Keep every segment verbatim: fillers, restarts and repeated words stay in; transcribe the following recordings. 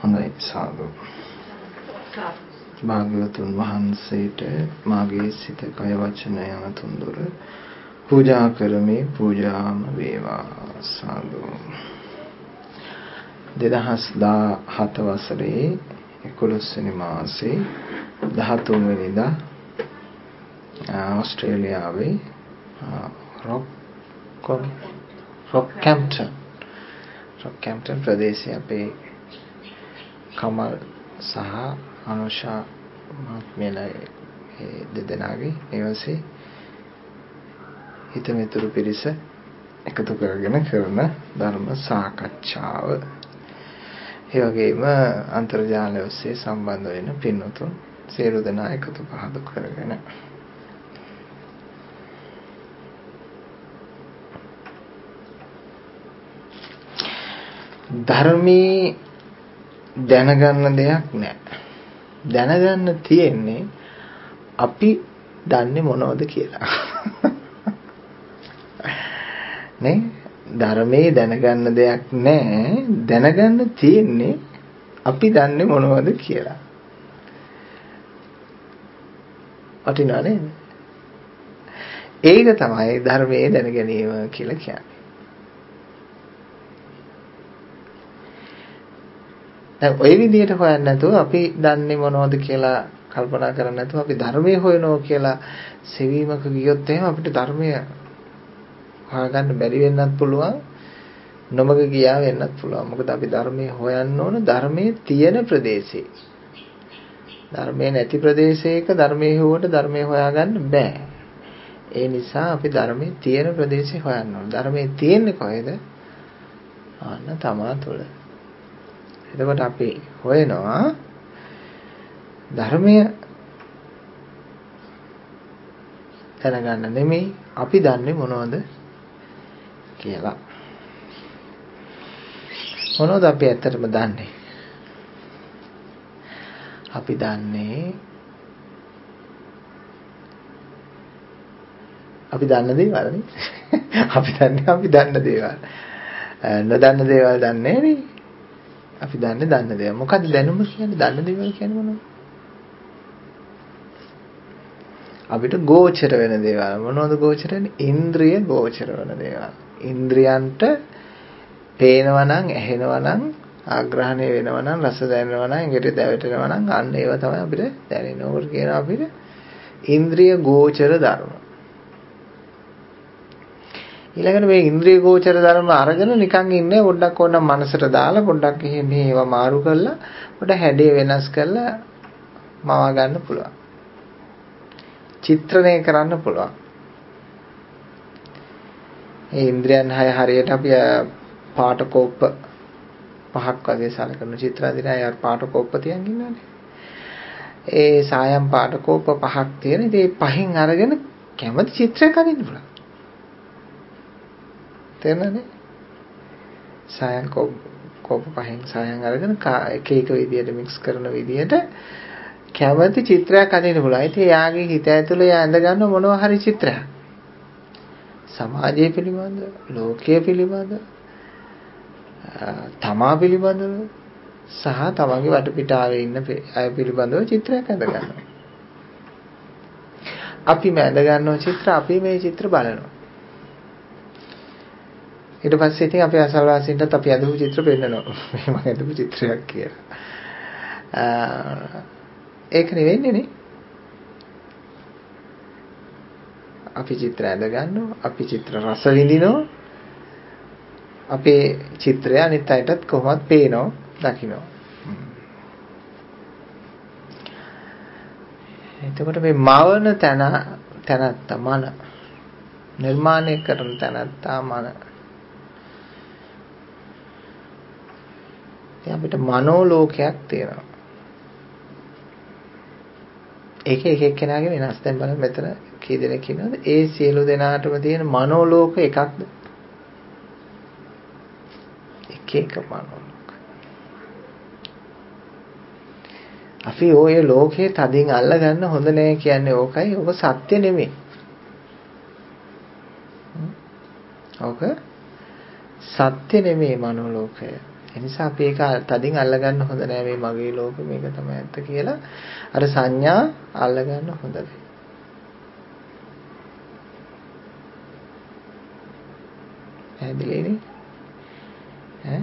හොඳයි සාදු. භාග්‍යවතුන් වහන්සේට මාගේ සිත කය වචන යන තුන්දොර පූජා කරමි. පූජාම වේවා සාදු. දෙදහස් දහසට වසරේ එකොළොස් වෙනි මාසේ දහතුන් වෙනිදා ඕස්ට්‍රේලියාවේ රොක් රොක්හැම්ප්ටන් රොක්හැම්ප්ටන් ප්‍රදේශයේ අපේ කමල් සහ අනුෂා මහත්මියලා දෙදෙනාගේ නිවසේ හිතමිතුරු පිරිස එකතු කරගෙන කරන ධර්ම සාකච්ඡාව. ඒ වගේම අන්තර්ජාලය ඔස්සේ සම්බන්ධ වෙන පින්වතුන් සියලු දෙනා එකතු පහදු කරගෙන ධර්මයේ දැනගන්න දෙයක් නැහැ. දැනගන්න තියෙන්නේ අපි දන්නේ මොනවද කියලා. නේ? ධර්මයේ දැනගන්න දෙයක් නැහැ. දැනගන්න තියෙන්නේ අපි දන්නේ මොනවද කියලා. වටිනා නේද? ඒක තමයි ධර්මයේ දැන ගැනීම කියලා කියන්නේ. දැන් ওই විදිහට හොයන්නේ නැතුව අපි දන්නේ මොනවද කියලා කල්පනා කරන්නේ නැතුව අපි ධර්මයේ හොයනවා කියලා සෙවීමක ගියොත් එහෙම අපිට ධර්මය හොයාගන්න බැරි වෙන්නත් පුළුවන්. නොමග ගියා වෙන්නත් පුළුවන්. මොකද අපි ධර්මයේ හොයන්න ඕන ධර්මයේ තියෙන ප්‍රදේශේ. ධර්මයේ නැති ප්‍රදේශයක ධර්මයේ හොවට ධර්මයේ හොයාගන්න බෑ. ඒ නිසා අපි ධර්මයේ තියෙන ප්‍රදේශේ හොයන්න ඕන. ධර්මයේ තියෙන්නේ කොහෙද? අන්න තමා තුළ. එතකොට අපි හොයනවා ධර්මය දැනගන්න නෙමෙයි අපි දන්නේ මොනවද කියලා. මොනවද අපි ඇත්තටම දන්නේ? අපි දන්නේ අපි දන්න දේවල් නේ. අපි දන්නේ අපි දන්න දේවල්. නොදන්න දේවල් දන්නේ නේ. අපි දන්නේ දන්න දේවල්. මොකද්ද දැනුම කියන්නේ? දන්න දේවල් කියන්නේ මොනවද? අපිට ගෝචර වෙන දේවල්. මොනවද ගෝචර වෙන්නේ? ඉන්ද්‍රිය ගෝචර වෙන දේවල්. ඉන්ද්‍රියන්ට පේනවා නම්, ඇහෙනවා නම්, ආග්‍රහණය වෙනවා නම්, රස දැනෙනවා නම්, ඉඟට දැවෙනවා නම් අන්න ඒවා තමයි අපිට දැනෙන්නේ. ඕකට කියනවා අපිට ඉන්ද්‍රිය ගෝචර ධර්ම. ඊළඟට මේ ඉන්ද්‍රිය ගෝචර ධර්ම අරගෙන නිකන් ඉන්නේ පොඩ්ඩක් ඕන මනසට දාලා පොඩ්ඩක් එහෙම මේවා මාරු කරලා පොඩ හැඩය වෙනස් කරලා මවා ගන්න පුළුවන්. චිත්‍රණය කරන්න පුළුවන්. ඒ ඉන්ද්‍රියන් හය හරියට අපි පාට කෝප්ප පහක් වගේ සලකන චිත්‍ර අදින අය පාට කෝප්ප තියන් ඉන්නවනේ. ඒ සායම් පාට කෝප්ප පහක් තියෙන. ඉතින් මේ පහෙන් අරගෙන කැමති චිත්‍රයක් අදින්න පුළුවන්. තේරෙනවද? සායම් කෝප පහෙන් සායම් අරගෙන එක එක විදියට මික්ස් කරන විදියට කැමති චිත්‍රයක් අදින්න පුළුවන්. ඉතින් එයාගේ හිත ඇතුලේ එයා ඇඳ ගන්න මොනවා හරි චිත්‍රයක්. සමාජය පිළිබඳ, ලෝකය පිළිබඳ, තමා පිළිබඳව සහ තමන්ගේ වටපිටාවේ ඉන්න අය පිළිබඳව චිත්‍රයක් ඇඳ ගන්නවා. අපි මේ ඇඳ ගන්නවා චිත්‍ර, අපි මේ චිත්‍ර බලනවා. ඊට පස්සේ ඉතින් අපි අසල්වාසීන්ටත් අපි අදපු චිත්‍ර පෙන්නනවා. මේ මම අදපු චිත්‍රයක් කියලා. ඒක නෙවෙන්නේ නේ. අපි චිත්‍ර ඇඳ ගන්නවා, අපි චිත්‍ර රස විඳිනවා. අපේ චිත්‍රය අනිත් අයටත් කොහොමද පේනවා, දකිනවා. එතකොට මේ මවන තන තනත්ත මන නිර්මාණය කරන තනත්තා මන අපිට මනෝ ලෝකයක් තියෙනවා. ඒක එක එක්කෙනාගේ වෙනස්. දැන් බලන්න මෙතන කී දෙනෙක් ඉන්නවද? ඒ සියලු දෙනාටම තියෙන මනෝ ලෝක එකක්ද? එක එක මනෝ ලෝක. අපි ඔය ලෝකේ තදින් අල්ල ගන්න හොඳ නෑ කියන්නේ ඕකයි. ඕක සත්‍ය නෙමෙයි. ඕක සත්‍ය නෙමෙයි මනෝ ලෝකය. ඒ නිසා අපි ඒක තදින් අල්ලගන්න හොඳ නෑ මේ මගේ ලෝකෙ මේක තමයි ඇත්ත කියලා. අර සංඥා අල්ලගන්න හොඳ නෑ. ඇදෙන්නේ ඈ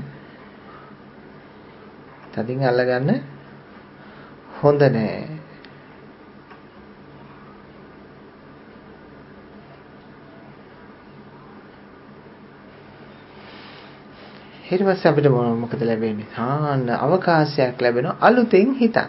තදින් අල්ලගන්න හොඳ නෑ. ඊට පස්සේ අපිට මොකද ලැබෙන්නේ? ආන්න අවකාශයක් ලැබෙනවා අලුතෙන් හිතන්න.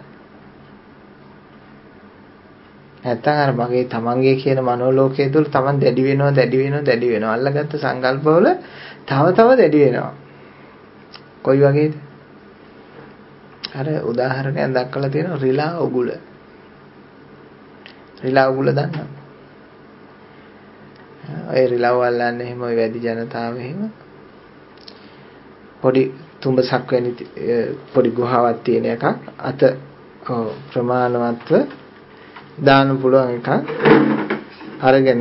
නැත්තම් අර මගේ තමන්ගේ කියන මනෝලෝකයේ තුල තමන් දැඩි වෙනවා දැඩි වෙනවා දැඩි වෙනවා. අල්ලගත්ත සංකල්පවල තව තව දැඩි වෙනවා. කොයි වගේද? අර උදාහරණයක් දක්වලා තියෙනවා රිලා උගුල. රිලා උගුල දන්නවද? ඔය රිලාව අල්ලන්නේ එහෙම ඔය වැඩි ජනතාව එහෙම පොඩි තුඹසක් වැනි පොඩි ගුහාවක් තියෙන එකක් අත ප්‍රමාණවත්ව දාන්න පුළුවන් එකක් අරගෙන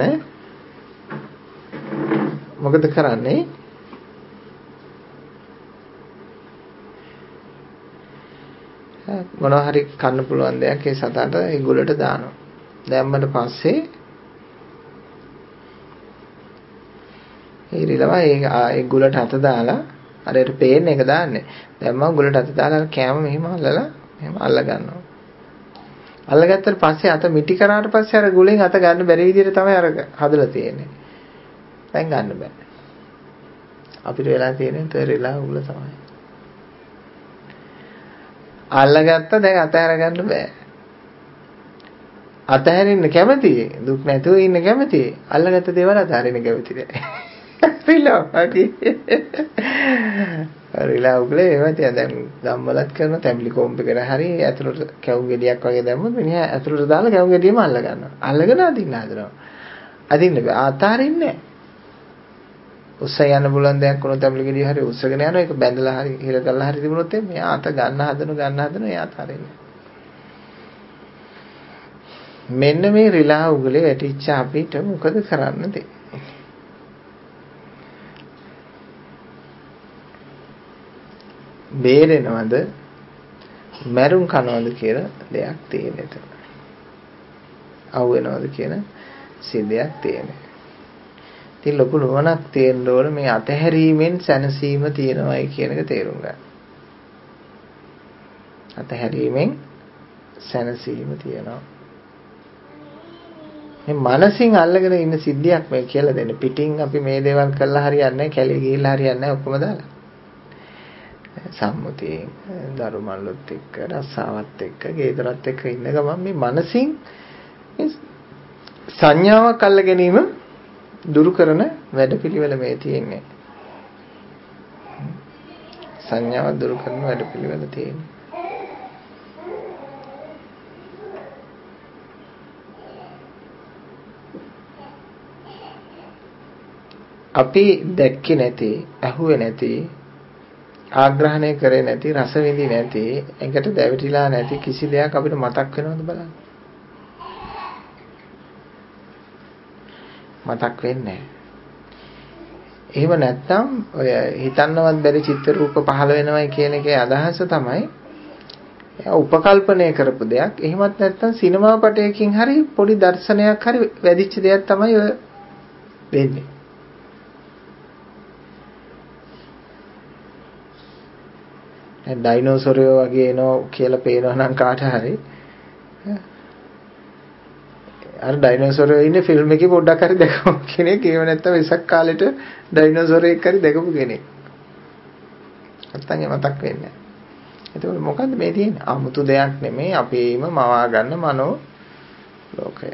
මොකද කරන්නේ? මොනවා හරි කන්න පුළුවන් දෙයක් ඒ සතාට ඒ ගුලට දානවා. දැම්මට පස්සේ ඒ රිලව ඒ ගුලට අත දාලා අරයට පේන එක දාන්නේ. දැන් මම ගුලට අත දාලා කෑම මෙහෙම අල්ලලා මෙහෙම අල්ල ගන්නවා. අල්ලගත්තට පස්සේ අත මිටි කරාට පස්සේ අර ගුලෙන් අත ගන්න බැරි විදිහට තමයි අර හදලා තියෙන්නේ. දැන් ගන්න බෑ. අපිට වෙලා තියෙන්නේ තෙරිලා උගල තමයි. අල්ලගත්ත දැන් අතහැර ගන්න බෑ. අතහැරින්න කැමතියි. දුක් නැතුව ඉන්න කැමතියි. අල්ලගත්ත දේවල් අතහරින්න කැමති නෑ. රිලා හරි. රිලා උගලේ ඒවා තියා දැන් ධම්මලත් කරන තැඹිලි කොම්බ එකට හරි ඇතුළට කැවුම් ගෙඩියක් වගේ දැම්මොත් මිනිහා ඇතුළට දාලා කැවුම් ගෙඩියම අල්ල ගන්නවා. අල්ලගෙන අදින්න හදනවා. අදින්න බෑ. අතාරින්නේ නෑ. උස්ස යන්න බුලන් දෙයක් වුණොත් තැඹිලි ගෙඩිය හරි උස්සගෙන යනවා. ඒක බැඳලා හරි හිර කරලා හරි තිබුණොත් එයා අත ගන්න හදන ගන්න හදන එයා අතාරින්නේ. මෙන්න මේ රිලා උගලේ වැටිච්ච අපිට මොකද කරන්න දෙන්නේ? බේරෙනවද මරුන් කනවද කියලා දෙයක් තියෙන එතන. අවු වෙනවද කියන සිද්ධියක් තියෙනවා. ඉතින් ලොකු නුවණක් තියෙන්න ඕන මේ අතහැරීමෙන් සැනසීම තියෙනවයි කියන එක තේරුම් ගන්න. අතහැරීමෙන් සැනසීම තියෙනවා. මේ මනසින් අල්ලගෙන ඉන්න සිද්ධියක් මේ කියලා දෙන්න. පිටින් අපි මේ දේවල් කළා හරියන්නේ නැහැ, කැලේ ගිහිල්ලා හරියන්නේ නැහැ ඔක්කොම දාලා. සම්මුතියෙන් දරුමල්ලොත් එක්ක රස්සාවත් එක්ක ගේදරත් එක්ක ඉන්න ගමන් මේ මනසින් සංඥාවක් අල්ල ගැනීම දුරු කරන වැඩපිළිවෙල මේ තියෙන්නේ. සංඥාවක් දුරු කරන වැඩපිළිවෙල තියෙන්නේ. අපි දැක්කේ නැති, අහුවේ නැති, ආග්‍රහණය කරේ නැති, රස විඳි නැති, එකට දැවිටිලා නැති කිසි දෙයක් අපිට මතක් වෙනවද බලන්න. මතක් වෙන්නේ නැහැ. එහෙම නැත්නම් ඔය හිතන්නවත් බැරි චිත්‍ර රූප පහළ වෙනවයි කියන එකේ අදහස තමයි එයා උපකල්පනය කරපු දෙයක්. එහෙමත් නැත්නම් සිනමා පටයකින් හරි පොඩි දර්ශනයක් හරි වැදිච්ච දෙයක් තමයි ඔය වෙන්නේ. ඩයිනෝසොරයෝ වගේ එනෝ කියලා පේනවා නම් කාට හරි අර ඩයිනෝසොරයෝ ඉන්නේ ෆිල්ම් එකේ පොඩ්ඩක් හරි දැකපු කෙනෙක් ඒව නැත්තම් ඉසක් කාලෙට ඩයිනෝසොරයෙක් හරි දැකපු කෙනෙක් නැත්තම් ඒ මතක් වෙන්නේ නැහැ. එතකොට මොකද්ද මේ තියෙන්නේ? 아무තු දෙයක් නෙමෙයි අපේම මවා ගන්න මනෝ ලෝකය.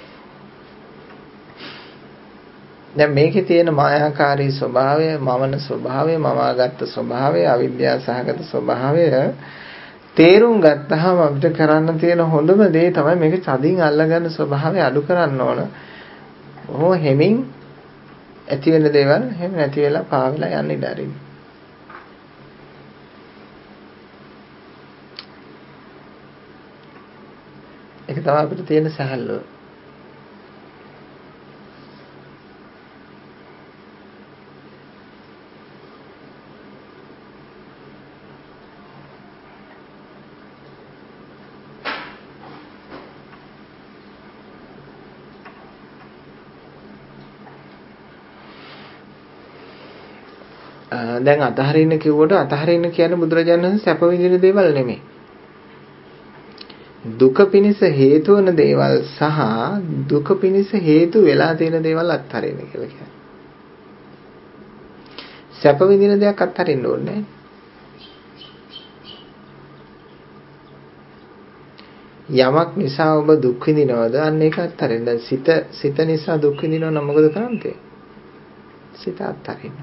දැන් මේකේ තියෙන මායාකාරී ස්වභාවය, මමන ස්වභාවය, මවාගත්ත ස්වභාවය, අවිද්‍යාව සහගත ස්වභාවය තේරුම් ගත්තාම අපිට කරන්න තියෙන හොඳම දේ තමයි මේක තදින් අල්ලගන්න ස්වභාවය අඩු කරන්න ඕන. ඔහොම හැමින් ඇති වෙන දේවල් හැම නැති වෙලා පාවෙලා යන්න ඉඩ අරින්න. ඒක තමයි අපිට තියෙන සැහැල්ලුව. දැන් අතහරින්න කිව්වට අතහරින්න කියන්නේ බුදුරජාණන් වහන්සේ සැප විඳින දේවල් නෙමෙයි. දුක පිණිස හේතු වන දේවල් සහ දුක පිණිස හේතු වෙලා තියෙන දේවල් අත්හරින්න කියලා කියන්නේ. සැප විඳින දෙයක් අත්හරින්න ඕනේ යමක් නිසා ඔබ දුක් විඳිනවද? අන්න ඒක අත්හරින්න. දැන් සිත සිත නිසා දුක් විඳිනව නම් මොකද කරන්නේ? සිත අත්හරින්න.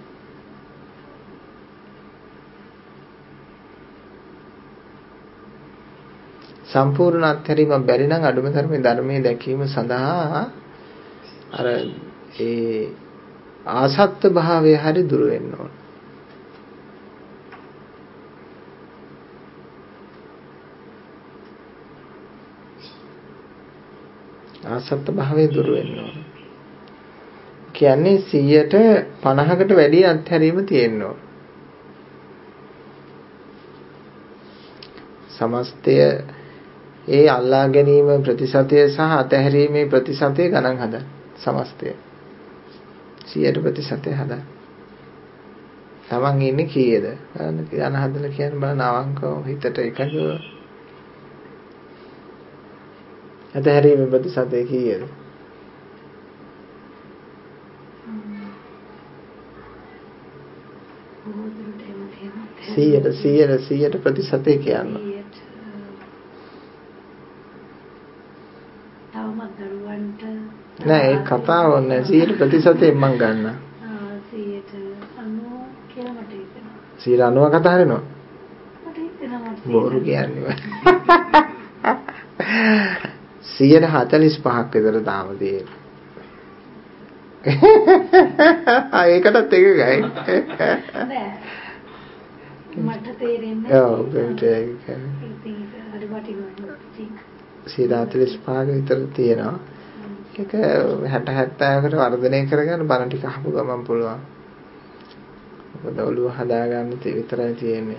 සම්පූර්ණ අත්හැරීම බැරි නම් අඩුම තරමේ ධර්මයේ දැකීම සඳහා අර ඒ ආසත්ත භාවය හරි දුර වෙන්න ඕන. ආසත්ත භාවය දුර වෙන්න ඕන. කියන්නේ සීයට පනහකට වැඩි අත්හැරීම තියෙන්න ඕන. සමස්තය ඒ අල්ලා ගැනීම ප්‍රතිශතය සහ අතහැරීමේ ප්‍රතිශතය ගණන් හදන්න. සමස්තය සීයට ප්‍රතිශතය හදන්න. තමන් ඉන්නේ කීයද? ගණන් හදලා කියන්න බලන්න අවංකව හිතට එකඟව. අතහැරීමේ ප්‍රතිශතය කීයද? සීයට සීයට සීයට ප්‍රතිශතය කියන්න. නෑ ඒ කතාව නෑ සීයට ප්‍රතිශතයෙන් මම ගන්න. ආ සීයට අනූ කියලා මට හිතෙනවා. සීයට අනූ කතා හරිනවා. මට හිතෙනවා බොරු කියන්නේ. සීයට හතළිස් පහක් විතර තාම තියෙනවා. ආ ඒකටත් එක ගයි. නෑ. මට තේරෙන්නේ. ඔව් බෙන්ට ඒක. හරි වටිනවා. සීයට හතළිස් පහක විතර තියෙනවා. ඒක හැට හැත්තෑවකට වර්ධනය කරගන්න බණ ටික අහපු ගමන් පුළුවන්. මොකද ඔළුව හදාගන්න විතරයි තියෙන්නේ.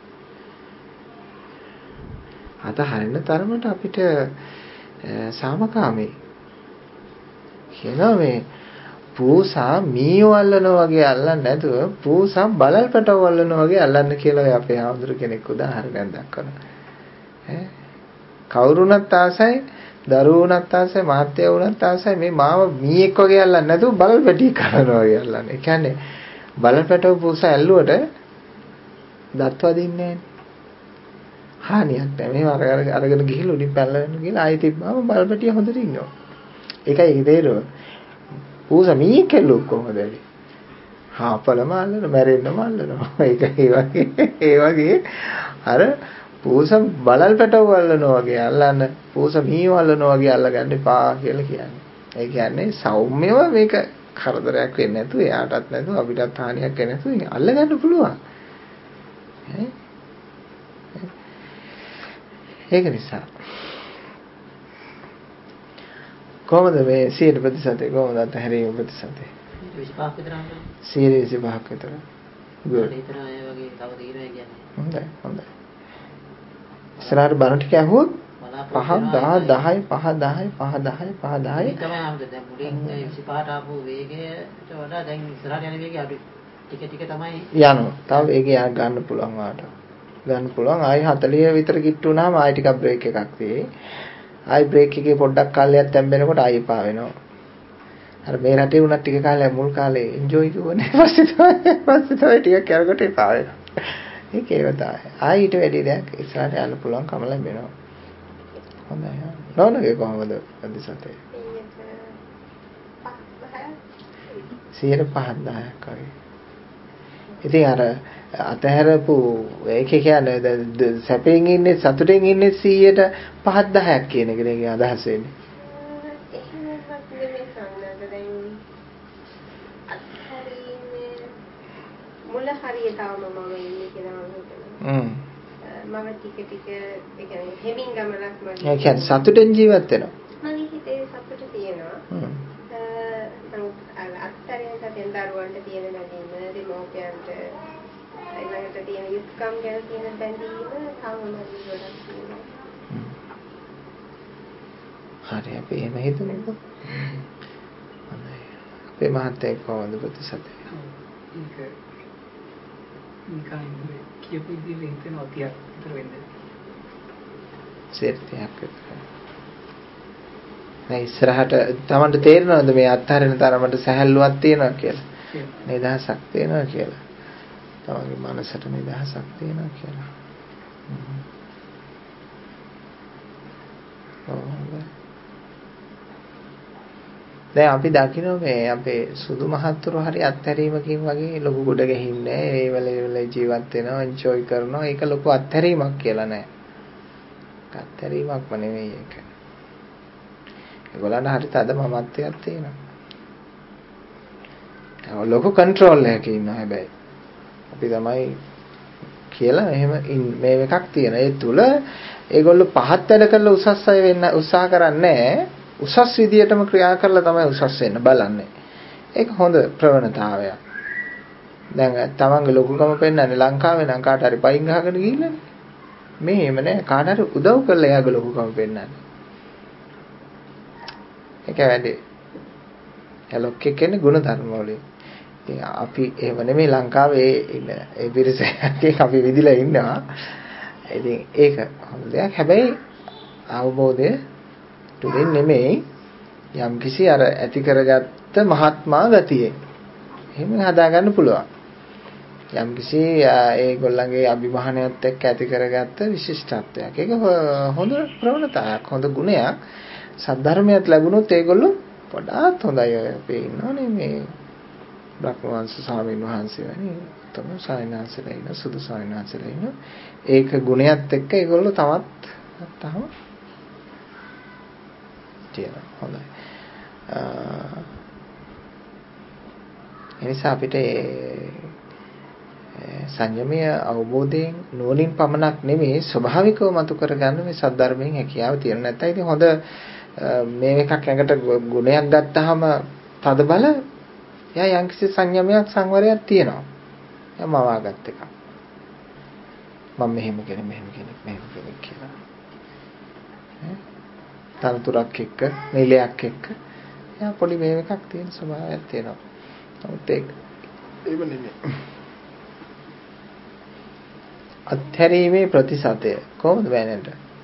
අත හරින තරමට අපිට සාමකාමී. කියනවා මේ පූසා මීයෝ අල්ලනවා වගේ අල්ලන්නේ නැතුව පූසා බලල් පැටව අල්ලනවා වගේ අල්ලන්න කියලා අපේ ආඳුර කෙනෙක් උදාහරණයක් දක්වනවා. ඈ කවුරුණත් ආසයි දරුවුණත් ආසයි මහත්තයා වුණත් ආසයි මේ මාව මීයක් වගේ අල්ලන්නේ නැතුව බල පැටි කරනවා වගේ අල්ලන්නේ. ඒ කියන්නේ බල පැටව පූසා ඇල්ලුවට දත් වදින්නේ නැහැ. හානියක් නැහැ. මේව අර අරගෙන ගිහින් උඩින් පැනලා ගිහලා ආයෙ තිබ්බම බල පැටිය හොඳට ඉන්නවා. ඒකයි තේරුම. පූසා මීයක් ඇල්ලුවොත් කොහොමද ඇලි? හාපලම අල්ලන මැරෙන්නම අල්ලනවා. ඒක ඒ වගේ ඒ වගේ අර පූසා බලල් පැටව අල්ලනවා වගේ අල්ලන්න පූසා මීව අල්ලනවා වගේ අල්ලගන්න එපා කියලා කියන්නේ. ඒ කියන්නේ සෞම්‍යව මේක කරදරයක් වෙන්නේ නැතුව එයාටත් නැතුව අපිටත් හානියක් වෙන්නේ නැතුව අල්ලගන්න පුළුවන්. ඒක නිසා කොහොමද මේ සීයට ප්‍රතිශතය කොහොමද අතහැරීම ප්‍රතිශතය? විසිපහක් විතර අහන්නේ. සීයට විසිපහක් විතර. ගුඩ්. ඒතර අය වගේ තව తీරයි කියන්නේ. හොඳයි හොඳයි. ඉස්සරහට බණ ටික ඇහුවොත් පහ දහ දහය පහ දහය පහ දහය පහ දහය මේ තමයි ආමුද දැන් මුලින් විසිපහට ආපු වේගයට වඩා දැන් ඉස්සරහට යන වේගය අඩුයි. ටික ටික තමයි යනවා. තව වේගය ගන්න පුළුවන් වාට. ගන්න පුළුවන්. ආයි හතළිහ විතර කිට්ටු වුණාම ආයි ටිකක් බ්‍රේක් එකක් තියෙයි. ආයි බ්‍රේක් එකේ පොඩ්ඩක් කාලයක් තැම්බෙනකොට ආයි පා වෙනවා. අර මේ රටේ වුණත් ටික කාලයක් මුල් කාලේ එන්ජොයි කරන්නේ. පස්සේ තමයි පස්සේ තමයි ටිකක් යනකොට පා වෙනවා. ඒක ඒව තමයි. ආයි ඊට වැඩි දෙයක් ඉස්සරහට යන්න පුළුවන් කම ලැබෙනවා. හොඳයි. නෝනගේ කොහොමද ප්‍රතිශතය? සීයට පහ දහයක් වගේ. ඉතින් අර අතහැරපු ඒක කියන්නේ සැපෙන් ඉන්නේ සතුටෙන් ඉන්නේ සීයට පහ දහයක් කියන එක නේ අදහස් වෙන්නේ. එහෙමවත් නෙමෙයි සන්නද දැන් අත්හැරීමේ මුල හරියටම මම ඉන්නේ කියලා මම හිතනවා. හ්ම්. මම ටික ටික ඒ කියන්නේ හෙමින් ගමනක් මගේ. ඒ කියන්නේ සතුටෙන් ජීවත් වෙනවා. මගේ හිතේ සතුට තියෙනවා. හ්ම්. අර අත්හැරීම සතෙන් දරුවන්ට තියෙන බැඳීම දෙමෝපියන්ට ඊළඟට තියෙන යුක්කම් ගැන තියෙන බැඳීම සාමමදී ගොඩක් තියෙනවා. හරි අපි එහෙම හිතමුකෝ. හොඳයි. අපේ මහත්තයා කොහොමද ප්‍රතිශතය? නිකන් කියපු විදිහට හිතෙනවා තියක් විතර වෙන්නේ. සෙර්තියක් විතර. දැන් ඉස්සරහට තමන්ට තේරෙනවද මේ අත්හරින තරමට සැහැල්ලුවක් තියෙනවා කියලා? නිදහසක් තියෙනවා කියලා. තමන්ගේ මනසට නිදහසක් තියෙනවා කියලා. දැන් අපි දකින්න මේ අපේ සුදු මහත්තුරු හරි අත්හැරීමකින් වගේ ලොකු ගොඩ ගැහින්නේ ඒ වෙලේ ජීවත් වෙනවා එන්ජොයි කරනවා ඒක ලොකු අත්හැරීමක් කියලා නෑ. අත්හැරීමක්ම නෙවෙයි ඒක. ඒගොල්ලන්ට හරි තද මමත්වයක් තියෙනවා. ලොකු කන්ට්‍රෝල් එකක ඉන්නවා හැබැයි. අපි තමයි කියලා එහෙම මේ එකක් තියෙන. ඒ තුල ඒගොල්ලෝ පහත් වැඩ කරලා උසස් අය වෙන්න උත්සාහ කරන්නේ උසස් විදියටම ක්‍රියා කරලා තමයි උසස් වෙන්න බලන්නේ. ඒක හොඳ ප්‍රවණතාවයක්. දැන් තමන්ගේ ලොකුකම පෙන්නන්නේ ලංකාවේ නම් කාට හරි පයින් ගහගෙන ගිහිල්ලානේ. මේ එහෙම නෑ කාට හරි උදව් කරලා එයාගේ ලොකුකම පෙන්නන්නේ. ඒක වැඩි. එලොක්ක කියන්නේ ගුණ ධර්ම වලින්. ඉතින් අපි එහෙම නෙමෙයි ලංකාවේ ඉන්න ඒ පිරිසකේ අපි විදිලා ඉන්නවා. ඉතින් ඒක හොඳ දෙයක්. හැබැයි අවබෝධය තුලින් නෙමෙයි යම් කිසි අර ඇති කරගත්ත මහත්මා ගතිය. එහෙම හදාගන්න පුළුවන්. යම් කිසි ඒගොල්ලන්ගේ අභිමානයත් එක්ක ඇති කරගත්ත විශිෂ්ටත්වයක්. ඒක හොඳ ප්‍රවණතාවක්, හොඳ ගුණයක්. සද්ධර්මයක් ලැබුණොත් ඒගොල්ලෝ වඩාත් හොඳයි. අපි ඉන්නෝනේ මේ බ්‍රහ්මවංශ ස්වාමීන් වහන්සේ වැනි තම සායනාසලා ඉන්න සුදු සායනාසලා ඉන්න ඒක ගුණයත් එක්ක ඒගොල්ලෝ තවත් තව තියෙනවා. හොඳයි. එනිසා අපිට සංයමය අවබෝධයෙන් නුවණින් පමණක් නෙමෙයි ස්වභාවිකව මතු කරගන්න මේ සද්ධර්මයෙන් හැකියාව තියෙන. නැත්නම් ඉතින් හොඳ මේ එකක් ඇඟට ගුණයක් ගත්තාම තද බල එයා යම්කිසි සංයමයක් සංවරයක් තියෙනවා. එයා මවාගත් එකක්. මම මෙහෙම කෙනෙක් මෙහෙම කෙනෙක් මෙහෙම කෙනෙක් කියලා. ඈ තනතුරක් එක්ක නිලයක් එක්ක එයා පොඩි මේ එකක් තියෙන ස්වභාවයක් තියෙනවා. නමුත් ඒක ඒව නෙමෙයි. අත්හැරීමේ ප්‍රතිශතය කොහොමද බෑනට?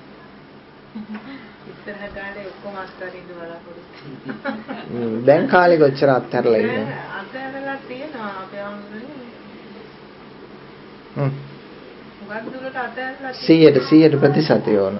ඉස්සරහ කාලේ ඔක්කොම අත්හරින්න බලාපොරොත්තු. දැන් කාලේ කොච්චර අත්හැරලා ඉන්නේ? අත්හැරලා තියෙනවා අපේ අම්මනේ. හ්ම්. මොකක්ද දුරට අත්හැරලා සීයට සීයට ප්‍රතිශතය ඕන.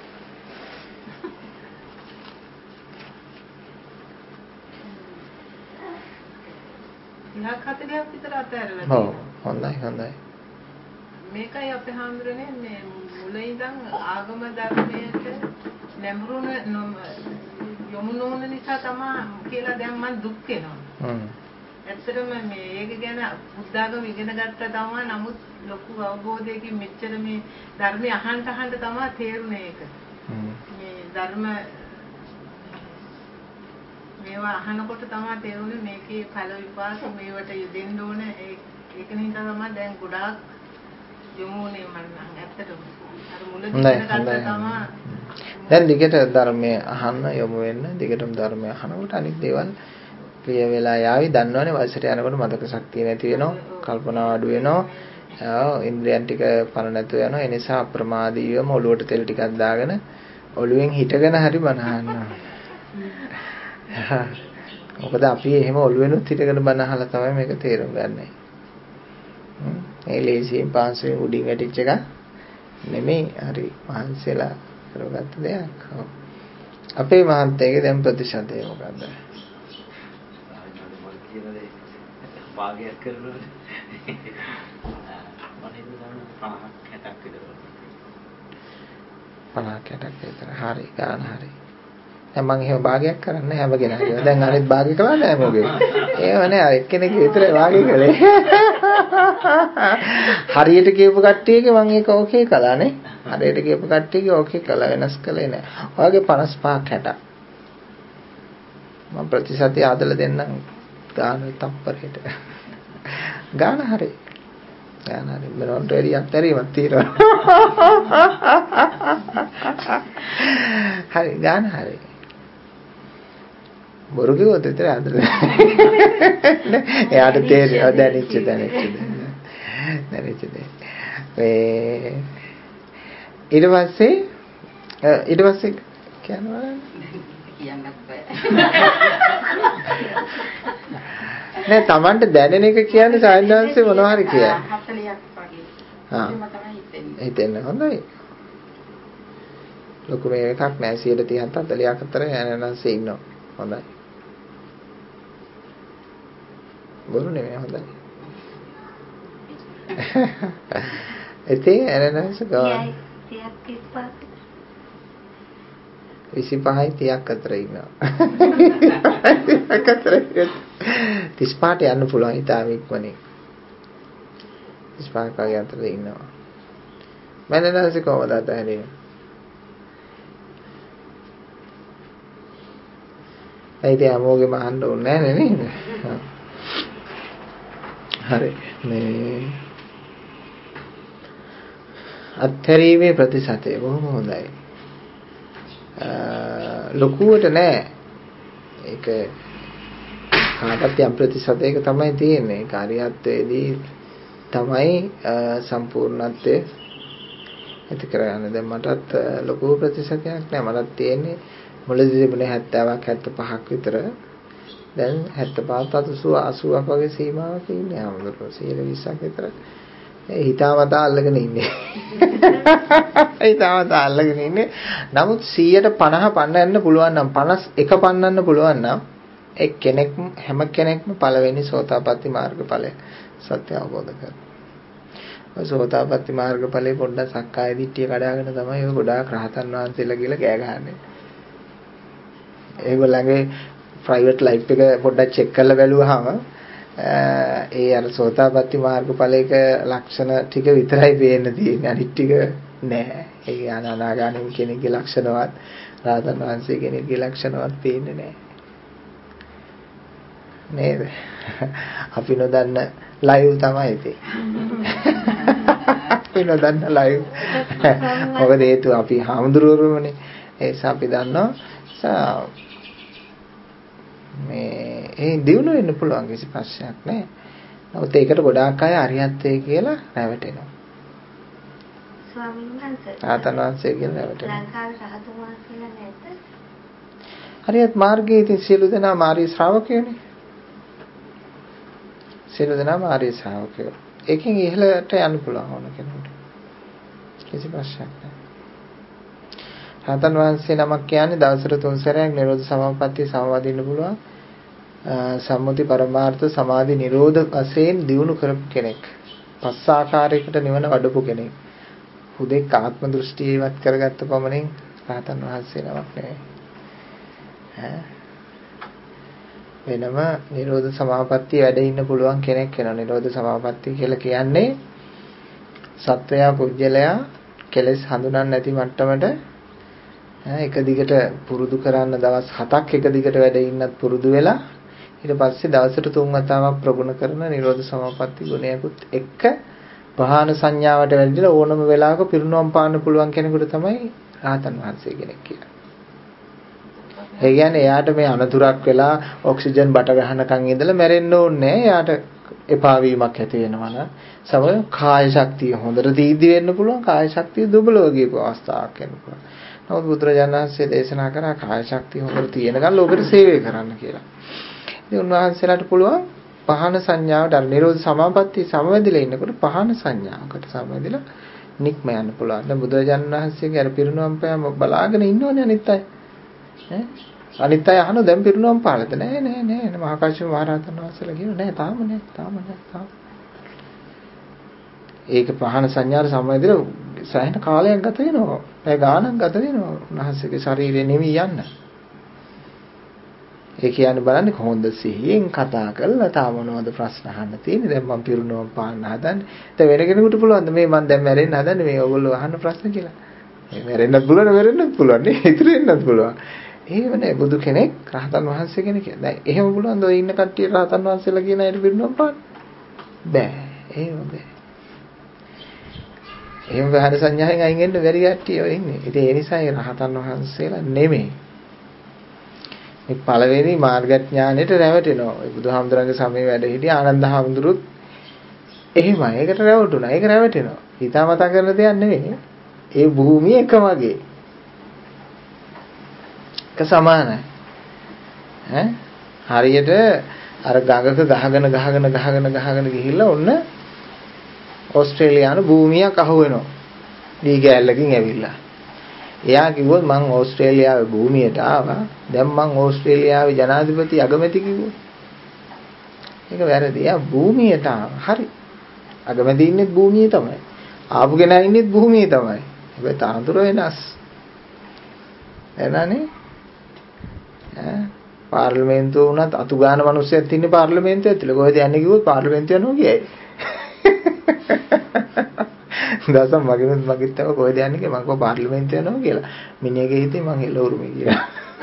ඉහක් හතරක් විතර අත්හැරලා තියෙනවා. තියෙනවා. හොඳයි හොඳයි. මේකයි අපේ හාමුදුරනේ මේ මුල ඉඳන් ආගම ධර්මයට නැඹුරුන යොමු නොවන නිසා තමයි කියලා දැන් මම දුක් වෙනවා. හ්ම්. ඇත්තටම මේ ඒක ගැන බුද්ධාගම ඉගෙන ගත්තා තමයි නමුත් ලොකු අවබෝධයකින් මෙච්චර මේ ධර්මය අහන්න අහන්න තමයි තේරුනේ ඒක. හ්ම්. මේ ධර්ම මේවා අහනකොට තමයි තේරුනේ මේකේ ඵල විපාක මේවට යෙදෙන්න ඕන ඒක නිසා තමයි දැන් ගොඩාක් යොමුනේ මම ඇත්තටම අර මුලදී ඉගෙන ගත්තා තමයි දැන් දිගට ධර්මයේ අහන්න යොමු වෙන්න දිගටම ධර්මය අහනකොට අනිත් දේවල් ප්‍රිය වෙලා යාවි දන්නවනේ වයසට යනකොට මතක ශක්තිය නැති වෙනවා කල්පනා අඩු වෙනවා ඉන්ද්‍රියන් ටික පණ නැතු වෙනවා ඒ නිසා අප්‍රමාදීවම ඔළුවට තෙල් ටිකක් දාගෙන ඔළුවෙන් හිටගෙන හරි බණ අහන්න. මොකද අපි එහෙම ඔළුවෙනුත් හිටගෙන බණ අහලා තමයි මේක තේරුම් ගන්නේ. ඒ ලේසියෙන් පාන්සලෙන් උඩින් වැටිච්ච එක නෙමෙයි හරි මහන්සියලා කරගත්ත දෙයක්. අපේ මහන්තයේ දැන් ප්‍රතිශතය මොකද්ද? භාගයක් කරනවා. මනින් නම් පහක් හැටක් විතර. පහක් හැටක් විතර. හරි ගාන හරි. දැන් මම එහෙම භාගයක් කරන්නේ හැම කෙනාගේම. දැන් අනිත් භාගය කළා නෑ මොකේ. ඒව නෑ එක්කෙනෙක් විතරයි භාගය කළේ. හරියට කියපු කට්ටියගේ මම ඒක ඕකේ කළානේ. හරියට කියපු කට්ටියගේ ඕකේ කළා වෙනස් කළේ නෑ. ඔයගේ පනස් පහක් හැටක්. මම ප්‍රතිශතය ආදලා දෙන්නම් ගාන තප්පරයට. ගාන හරි. ගාන හරි. මරොන්ට එරියක් ඇරීමක් තියෙනවා. හරි ගාන හරි. බොරු කිව්වොත් විතරයි අදලා. එයාට තේරෙනවා දැනෙච්ච දැනෙච්ච. දැනෙච්ච දේ. ඒ ඊට පස්සේ ඊට පස්සේ කියනවා කියන්නත් බෑ. නෑ Tamanට දැනෙන එක කියන්නේ සායනංශේ මොනවා හරි කියන්නේ. හතලියක් වගේ. ආ. ඒක තමයි හිතෙන්නේ. හිතෙන්නේ හොඳයි. ලොකු මේ එකක් නෑ සියයට තිහක් හතලියක් අතර සායනංශේ ඉන්නවා. හොඳයි. බොරු නෙමෙයි හොඳයි. ඉතින් සායනංශ ගාන විසිපහයි තිහක් අතර ඉන්නවා. තිස් පහට යන්න පුළුවන් ඉතාලි ඉක්මනින්. තිස් පහක වගේ අතර ඉන්නවා. මනනන්සේ කොහොමද අතහැරෙන්නේ? ඒ ඉතින් අමෝගෙම අහන්න ඕනේ නෑ නේද? හරි. මේ අත්හැරීමේ ප්‍රතිශතය බොහොම හොඳයි. ලොකුවට නෑ. ඒක කාටත් යම් ප්‍රතිශතයක තමයි තියෙන්නේ. කාර්යයත්වයේදී තමයි සම්පූර්ණත්වය ඇති කරගන්න. දැන් මටත් ලොකු ප්‍රතිශතයක් නෑ. මටත් තියෙන්නේ මුලදී තිබුණේ හැත්තෑවක් හැත්තෑපහක් විතර. දැන් හැත්තෑපහත් අසූවක් වගේ සීමාවක ඉන්නේ. ආමතුරු සියයට විස්සක් විතර. ඒ හිතාමතා අල්ලගෙන ඉන්නේ. හිතාමතා අල්ලගෙන ඉන්නේ. නමුත් සියයට පනහ පන්නන්න පුළුවන් නම් පනස් එක පන්නන්න පුළුවන් නම් ඒ කෙනෙක් හැම කෙනෙක්ම පළවෙනි සෝතාපට්ටි මාර්ගඵලය සත්‍ය අවබෝධ කරගන්නවා. ඔය සෝතාපට්ටි මාර්ගඵලේ පොඩ්ඩක් සක්කාය දිට්ඨිය කඩාගෙන තමයි ඔය ගොඩාක් රහතන් වහන්සේලා කියලා කෑ ගහන්නේ. ඒගොල්ලන්ගේ ප්‍රයිවට් ලයිෆ් එක පොඩ්ඩක් චෙක් කරලා බැලුවාම ඒ අර සෝතාපට්ටි මාර්ගඵලයක ලක්ෂණ ටික විතරයි පේන්න තියෙන්නේ. අනිත් ටික නෑ. ඒ අනාගාමී කෙනෙක්ගේ ලක්ෂණවත් රහතන් වහන්සේ කෙනෙක්ගේ ලක්ෂණවත් පේන්නේ නෑ. නේද? අපි නොදන්න ලයිව් තමයි ඉතින්. අපි නොදන්න ලයිව්. මොකද හේතුව අපි හාමුදුරුවෝමනේ. ඒ නිසා අපි දන්නවා මේ ඒ දිනු වෙන්න පුළුවන් කිසි ප්‍රශ්නයක් නෑ. නමුත් ඒකට ගොඩාක් අය අරියත්වයේ කියලා රැවටෙනවා. ස්වාමීන් වහන්සේ. රහතන් වහන්සේ කියලා රැවටෙනවා. ලංකාවේ රහතන් වහන්සේලා නැද්ද? හරියට මාර්ගයේ ඉතින් සියලු දෙනා ආර්ය ශ්‍රාවකයෝනේ. සියලු දෙනාම ආර්ය ශ්‍රාවකයෝ. ඒකෙන් ඉහළට යන්න පුළුවන් ඕන කෙනෙකුට. කිසි ප්‍රශ්නයක් නැහැ. රහතන් වහන්සේ නමක් කියන්නේ දවසට තුන් සැරයක් නිරෝධ සමාපත්තිය සමවදින්න පුළුවන්. සම්මුති පරමාර්ථ සමාධි නිරෝධ වශයෙන් දියුණු කරපු කෙනෙක්. පස් ආකාරයකට නිවන වඩපු කෙනෙක්. හුදෙක් ආත්ම දෘෂ්ටියවත් කරගත්ත පමණින් රහතන් වහන්සේ නමක් නෙවෙයි. ඈ වෙනම නිරෝධ සමාපත්තිය වැඩ ඉන්න පුළුවන් කෙනෙක් වෙනවා. නිරෝධ සමාපත්තිය කියලා කියන්නේ සත්වයා පුජ්‍යලයා කෙලෙස් හඳුනන්නේ නැති මට්ටමට එක දිගට පුරුදු කරන්න දවස් හතක් එක දිගට වැඩ ඉන්නත් පුරුදු වෙලා ඊට පස්සේ දවසට තුන් වතාවක් ප්‍රගුණ කරන නිරෝධ සමාපatti ගුණයකුත් එක්ක පහාන සංඥාවට වැඩිලා ඕනම වෙලාවක පිරුණුවම් පාන්න පුළුවන් කෙනෙකුට තමයි රහතන් වහන්සේ කෙනෙක් කියන්නේ. ඒ කියන්නේ එයාට මේ අනතුරක් වෙලා ඔක්සිජන් බට ගහනකන් ඉඳලා මැරෙන්න ඕනේ නෑ. එයාට එපා වීමක් ඇති වෙනවා නම් සමග කාය ශක්තිය හොඳට දීදි වෙන්න පුළුවන්. කාය ශක්තිය දුබලව ගියපු අවස්ථාවක් වෙන්න පුළුවන්. නමුත් බුදුරජාණන් වහන්සේ දේශනා කරා කාය ශක්තිය හොඳට තියෙනකන් ලෝකෙට සේවය කරන්න කියලා. ඉතින් උන්වහන්සේලාට පුළුවන් පහන සංඥාවට අර නිරෝධ සමාපatti සමවැදිලා ඉන්නකොට පහන සංඥාවකට සමවැදිලා නික්ම යන්න පුළුවන්. දැන් බුදුරජාණන් වහන්සේගේ අර පිරිනුවම් පෑම බලාගෙන ඉන්නෝනේ අනිත් අය. ඈ අනිත් අය අහන දැන් පිරිනුවම් පාලද නෑ නෑ නෑ මහා කාශ්‍යප මහ රහතන් වහන්සේලා කියනවා නෑ තාම නෑ තාම නෑ තාම. ඒක පහන සංඥාට සමවැදිලා සෑහෙන කාලයක් ගත වෙනවා. ඒ ගානක් ගත වෙනවා. උන්වහන්සේගේ ශරීරේ නෙමෙයි යන්න. ඒ කියන්නේ බලන්න කොහොමද සිහියෙන් කතා කරලා තාම මොනවද ප්‍රශ්න අහන්න තියෙන්නේ. දැන් මම පිරුණුවම් පාන්න හදන්නේ. දැන් වෙන කෙනෙකුට පුළුවන්ද මේ මම දැන් මැරෙන්න හදන්නේ මේ ඔයගොල්ලෝ අහන්න ප්‍රශ්න කියලා. මේ මැරෙන්නත් පුළුවන් මැරෙන්නත් පුළුවන් නේ. ඉතින් වෙන්නත් පුළුවන්. එහෙම නෑ බුදු කෙනෙක් රහතන් වහන්සේ කෙනෙක්. දැන් එහෙම පුළුවන්ද ඔය ඉන්න කට්ටිය රහතන් වහන්සේලා කියන අයට පිරුණුවම් පාන්න? බෑ. එහෙම බෑ. එහෙම වැහන සංඥාවෙන් අයින් වෙන්න බැරි කට්ටිය ඔය ඉන්නේ. ඉතින් ඒ නිසා ඒ රහතන් වහන්සේලා නෙමෙයි. මේ පළවෙනි මාර්ගඥානෙට රැවටෙනවා. ඒ බුදුහාමුදුරන්ගේ සමයේ වැඩ හිටිය ආනන්ද හාමුදුරුවෝ එහෙමයි. ඒකට රැවටුණා. ඒක රැවටෙනවා. හිතාමතා කරන දෙයක් නෙවෙයි. ඒ භූමිය එක වගේ. එක සමානයි. ඈ හරියට අර ගඟක ගහගෙන ගහගෙන ගහගෙන ගහගෙන ගිහිල්ලා ඔන්න ඕස්ට්‍රේලියානු භූමියක් අහු වෙනවා. දී කැලලකින් ඇවිල්ලා. එයා කිව්වොත් මං ඕස්ට්‍රේලියාවේ භූමියට ආවා. දැන් මං ඕස්ට්‍රේලියාවේ ජනාධිපති අගමැති කිව්වොත්. ඒක වැරදි. එයා භූමියට ආවා. හරි. අගමැති ඉන්නේ භූමියේ තමයි. ආපු කෙනා ඉන්නේ භූමියේ තමයි. හැබැයි තරතුර වෙනස්. එනනේ ඈ පාර්ලිමේන්තුව වුණත් අතු ගන්න මිනිස්සුත් ඉන්නේ පාර්ලිමේන්තුවේ ඇතුලේ. කොහෙද යන්නේ කිව්වොත් පාර්ලිමේන්තුව යනවා කියයි. දසම් මගෙනුත් මගෙත් තව කොහෙද යන්නේ කියලා මම කව පාර්ලිමේන්තුව යනවා කියලා. මිනිහගේ හිතේ මං එළවුරුමේ කියලා.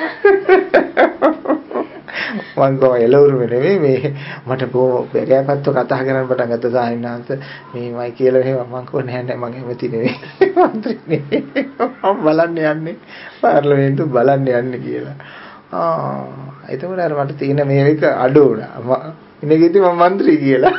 මං කව එළවුරුමේ නෙවෙයි මේ මට බොහොම බැරෑපත්ව කතා කරන්න පටන් ගත්ත සාහිණාන්ත මේමයි කියලා එහෙම මං කව නෑ නෑ මං එමෙති නෙවෙයි. මන්ත්‍රී නෙවෙයි. මම බලන්න යන්නේ පාර්ලිමේන්තුව බලන්න යන්නේ කියලා. ආ එතකොට අර මට තියෙන මේක අඩු වුණා. ඉන්නේ කිව්වේ මම മന്ത്രി කියලා.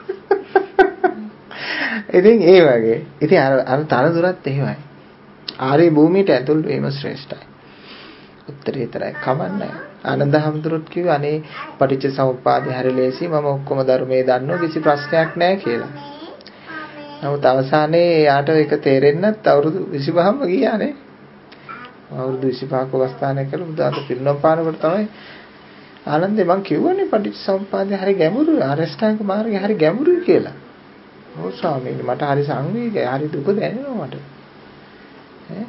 ඉතින් ඒ වගේ. ඉතින් අර අර තරදුරත් එහෙමයි. ආර්ය භූමියට ඇතුල් වීම ශ්‍රේෂ්ඨයි. උත්තරීතරයි කමන්නේ. ආනන්ද හැමතුරුත් කිව්වේ අනේ පටිච්ච සමුප්පාදේ හරි ලේසි මම ඔක්කොම ධර්මයේ දන්නෝ කිසි ප්‍රශ්නයක් නැහැ කියලා. නමුත් අවසානයේ යාට ඒක තේරෙන්නත් අවුරුදු විසිපහම ගියානේ. අවුරුදු විසිපහක අවස්ථානය කළ බුදුහාම පිරිනොම් පානකොට තමයි ආනන්දේ මං කිව්වනේ පටිච්ච සමුප්පාදේ හරි ගැඹුරුයි ආරෂ්ඨාංග මාර්ගය හරි ගැඹුරුයි කියලා. ඔව් ස්වාමීනි මට හරි සංවේගයි හරි දුක දැනෙනවා මට. ඈ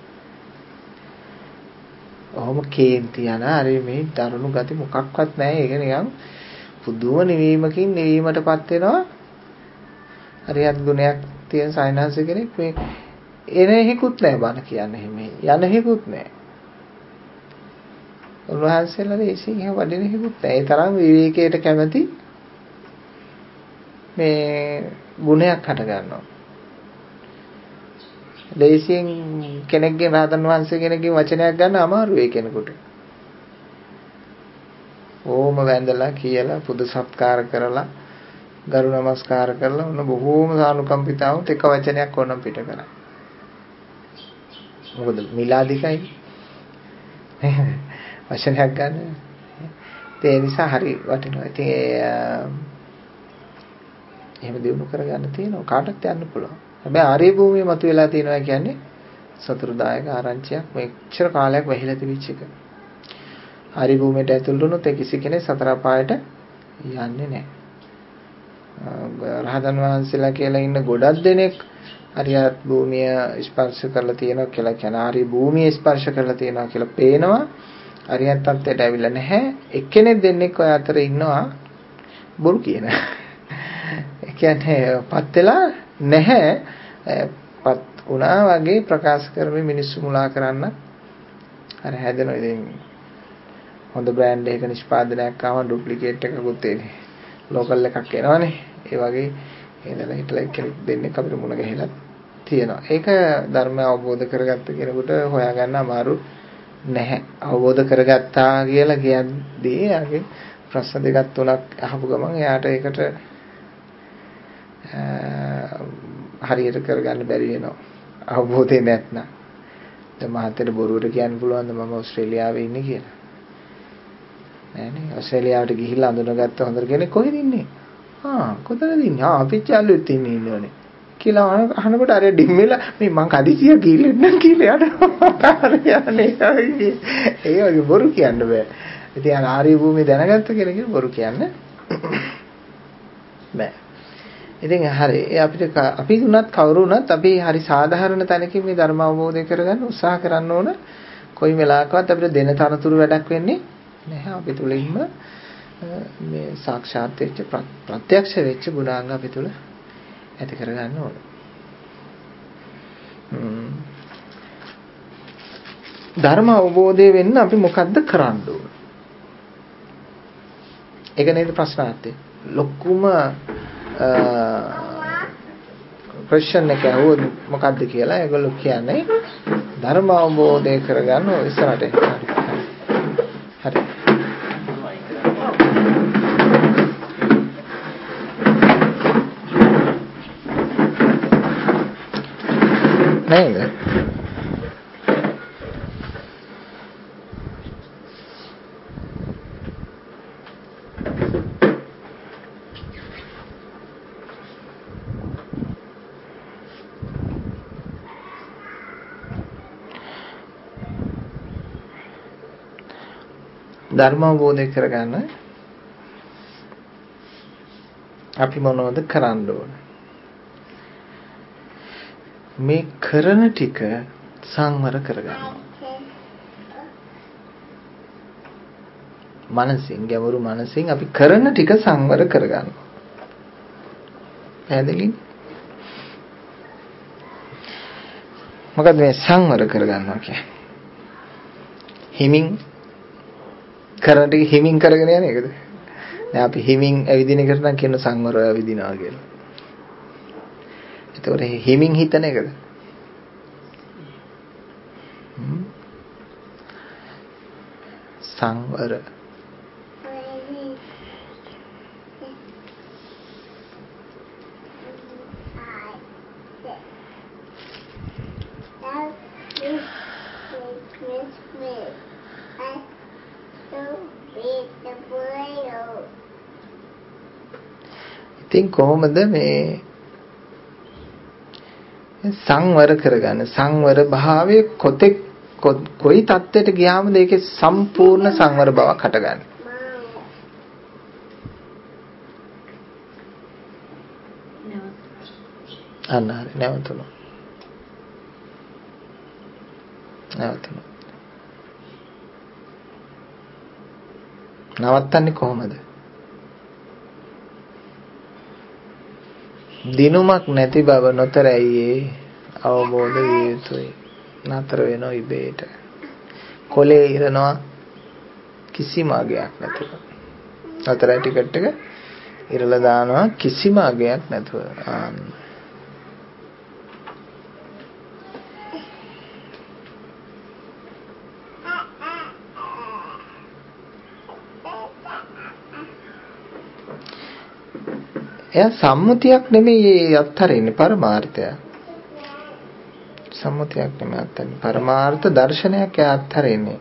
ඔහොම කේන්ති යන හරි මේ දරුණු ගති මොකක්වත් නැහැ. ඒක නිකන් පුදුම නිවීමකින් නිවීමටපත් වෙනවා. හරියට ගුණයක් තියෙන සයින්ස් කෙනෙක් මේ එනෙහිකුත් නැහැ බණ කියන්නේ එහෙම. යනෙහිකුත් නැහැ. උන්වහන්සේලා දේශින් එහෙම වඩිනෙහිකුත් නැහැ. ඒ තරම් විවේකයට කැමති මේ ගුණයක් හට ගන්නවා. දේශින් කෙනෙක්ගෙන් රහතන් වහන්සේ කෙනෙක්ගෙන් වචනයක් ගන්න අමාරු ඒ කෙනෙකුට. ඕම වැඳලා කියලා පුදු සත්කාර කරලා ගරු නමස්කාර කරලා උන බොහෝම සානුකම්පිතාවුත් එක වචනයක් ඕනම් පිට කරා. මොකද මිලාදිකයි වචනයක් ගන්න. ඒ නිසා හරි වටිනවා. ඉතින් එහෙම දිනු කරගන්න තියෙනවා කාටත් යන්න පුළුවන්. හැබැයි ආර්ය භූමිය මතුවලා තියෙනවා කියන්නේ සතුරුදායක ආරංචියක් මෙච්චර කාලයක් වැහිලා තිබිච්ච එක. ආර්ය භූමියට ඇතුල් වුණොත් ඒ කිසි කෙනෙක් සතර පායට යන්නේ නැහැ. රහතන් වහන්සේලා කියලා ඉන්න ගොඩක් දෙනෙක් හරියට භූමිය ස්පර්ශ කරලා තියෙනවා කියලා කියන ආර්ය භූමිය ස්පර්ශ කරලා තියෙනවා කියලා පේනවා. හරියට තත්ත්වයට ඇවිල්ලා නැහැ. එක්කෙනෙක් දෙන්නෙක් ඔය අතර ඉන්නවා බොරු කියන. ඒ කියන්නේ පත් වෙලා නැහැ. පත් වුණා වගේ ප්‍රකාශ කරමින් මිනිස්සු මුලා කරන්න අර හැදෙනවා. ඉතින් හොඳ බ්‍රෑන්ඩ් එකක නිෂ්පාදනයක් ආවම ඩුප්ලිකේට් එකකුත් එන්නේ. ලෝකල් එකක් එනවනේ. ඒ වගේ එනලා හිටලා කෙනෙක් දෙන්නෙක් අපිට මුණ ගැහිලා තියෙනවා. ඒක ධර්මය අවබෝධ කරගත්ත කෙනෙකුට හොයාගන්න අමාරු නැහැ. අවබෝධ කරගත්තා කියලා කියද්දී යාගේ ප්‍රශ්න දෙකක් තුනක් අහපු ගමන් එයාට ඒකට හරියට කරගන්න බැරි වෙනවා. අවබෝධය නැත්නම්. දැන් මහත්තයට බොරුවට කියන්න පුළුවන්ද මම ඕස්ට්‍රේලියාවේ ඉන්නේ කියලා? නෑනේ. ඕස්ට්‍රේලියාවට ගිහිල්ලා අඳුනගත්ත හොඳ කෙනෙක් කොහෙද ඉන්නේ? ආ කොතනද ඉන්නේ? ආ අපිත් යාළුවෙක් ඉන්නේ ඉන්නෝනේ. කියලා අහනකොට අර ඩිම්මෙලා මේ මං කදිසිය ගිහින් නම් කියලා යනවා. ඒ වගේ බොරු කියන්න බෑ. ඉතින් අර ආර්ය භූමිය දැනගත්ත කෙනෙක් බොරු කියන්න බෑ. ඉතින් හරි අපිට අපි උනත් කවුරු උනත් අපි හරි සාධාරණ තැනකින් මේ ධර්ම අවබෝධය කරගන්න උත්සාහ කරන්න ඕන. කොයි වෙලාවකවත් අපිට දෙන තනතුරු වැඩක් වෙන්නේ නැහැ. අපි තුලින්ම මේ සාක්ෂාත් වෙච්ච ප්‍රත්‍යක්ෂ වෙච්ච ගුණාංග අපි තුල ඇති කරගන්න ඕන. ධර්ම අවබෝධය වෙන්න අපි මොකද්ද කරන්න ඕන? ඒක නේද ප්‍රශ්නාර්ථය. ලොකුම ප්‍රශ්න එක අහුවොත් මොකද්ද කියලා ඒගොල්ලෝ කියන්නේ ධර්ම අවබෝධය කරගන්න ඉස්සරහට. හරි. හරි. නේද? ධර්ම අවබෝධ කරගන්න අපි මොනවද කරන්න ඕන? මේ කරන ටික සංවර කරගන්න. මනසින් ගැඹුරු මනසින් අපි කරන ටික සංවර කරගන්න. පැහැදිලිද? මොකද මේ සංවර කරගන්නවා කියන්නේ? හිමින් කරන ටික හිමින් කරගෙන යන එකද? දැන් අපි හිමින් ඇවිදින එකට නම් කියන සංවරව ඇවිදිනවා කියලා. ඒතකොට හිමින් හිතන එකද? සංවර. ඉතින් කොහොමද මේ සංවර කරගන්න? සංවර භාවයේ කොතෙක් කොයි தත්ත්වයට ගියාමද ඒකේ සම්පූර්ණ සංවර බවක් හටගන්නේ? අන්න හරි නැවතුණා. නැවතුණා. නවත්තන්නේ කොහොමද? දිනුමක් නැති බව නොතරයි අවබෝධ විය යුතුයි. නතර වෙනවා ඉබේට. කොලේ ඉරනවා කිසිම අගයක් නැතුව. නතරයි ටිකට් එක ඉරලා දානවා කිසිම අගයක් නැතුව. ආන්න. එයා සම්මුතියක් නෙමෙයි අත්හරින්නේ පරමාර්ථය. සම්මුතියක් නෙමෙයි අත්හරින්නේ පරමාර්ථ දර්ශනයක් එයා අත්හරින්නේ.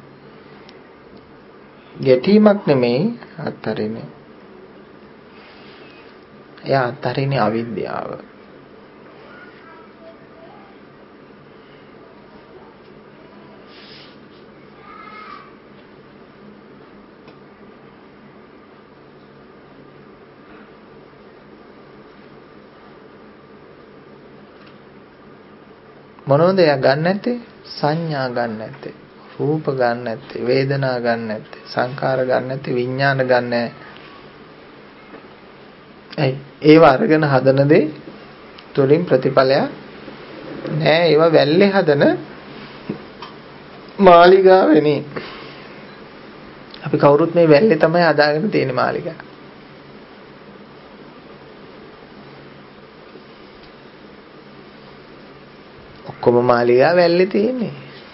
ගැටීමක් නෙමෙයි අත්හරින්නේ. එයා අත්හරින්නේ අවිද්‍යාව. මොනවද එයා ගන්න නැත්තේ? සංඥා ගන්න නැත්තේ, රූප ගන්න නැත්තේ, වේදනා ගන්න නැත්තේ, සංකාර ගන්න නැත්තේ, විඥාන ගන්න නැහැ. ඒ ඒව අරගෙන හදන දේ තුලින් ප්‍රතිඵලයක් නෑ. ඒව වැල්ලේ හදන මාලිගාවෙනි. අපි කවුරුත් මේ වැල්ලේ තමයි හදාගෙන තියෙන මාලිගාව. ඔක්කොම මාලිගාව වැල්ලේ තියෙන්නේ.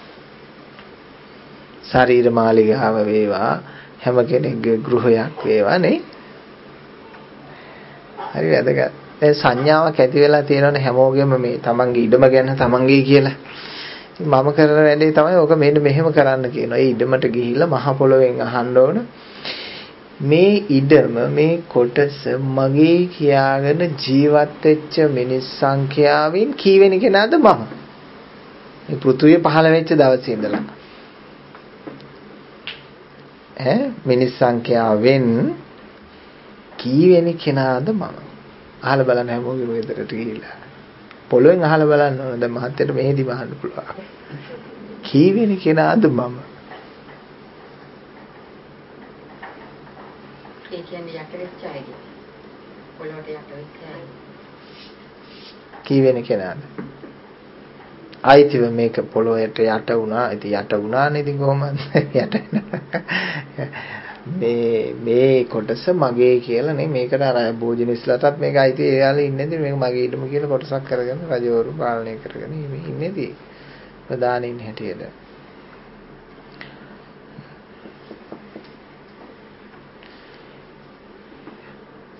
ශරීර මාලිගාව වේවා, හැම කෙනෙක්ගේ ගෘහයක් වේවා නේ. හරි වැදගත්. දැන් සංඥාවක් ඇති වෙලා තියෙනවනේ හැමෝගෙම මේ තමන්ගේ ඉඩම ගැන තමන්ගේ කියලා. මම කරන වැඩේ තමයි ඕක මෙන්න මෙහෙම කරන්න කියනවා. ඒ ඉඩමට ගිහිල්ලා මහ පොළොවෙන් අහන්න ඕන. මේ ඉඩම මේ කොටස මගේ කියාගෙන ජීවත් වෙච්ච මිනිස් සංඛ්‍යාවෙන් කීවෙනි කෙනාද මම? මේ පෘථුවිය පහළ වෙච්ච දවසේ ඉඳලා ඈ මිනිස් සංඛ්‍යාවෙන් කීවෙනි කෙනාද මම? අහලා බලන්න හැමෝගෙම ගෙදරට ගිහිල්ලා පොළොවෙන් අහලා බලන්න ඕන. දැන් මහත්තයට මෙහෙදි වහන්න පුළුවන්. කීවෙනි කෙනාද මම? ඒ කියන්නේ යට වෙච්ච අයගේ පොළොවට යට වෙච්ච අය. කීවෙනි කෙනාද? ආයිතිව මේක පොළොවට යට වුණා. ඉතින් යට වුණානේ. ඉතින් කොහොමද යට මේ මේ කොටස මගේ කියලා නේ. මේකට අර භෝජනෙස්ලටත් මේක අයිති එයාලා ඉන්නේදී මේක මගේ ඉඩම කියලා කොටසක් කරගෙන රජවරු පාලනය කරගෙන ඉන්නේදී ප්‍රධානීන් හැටියට.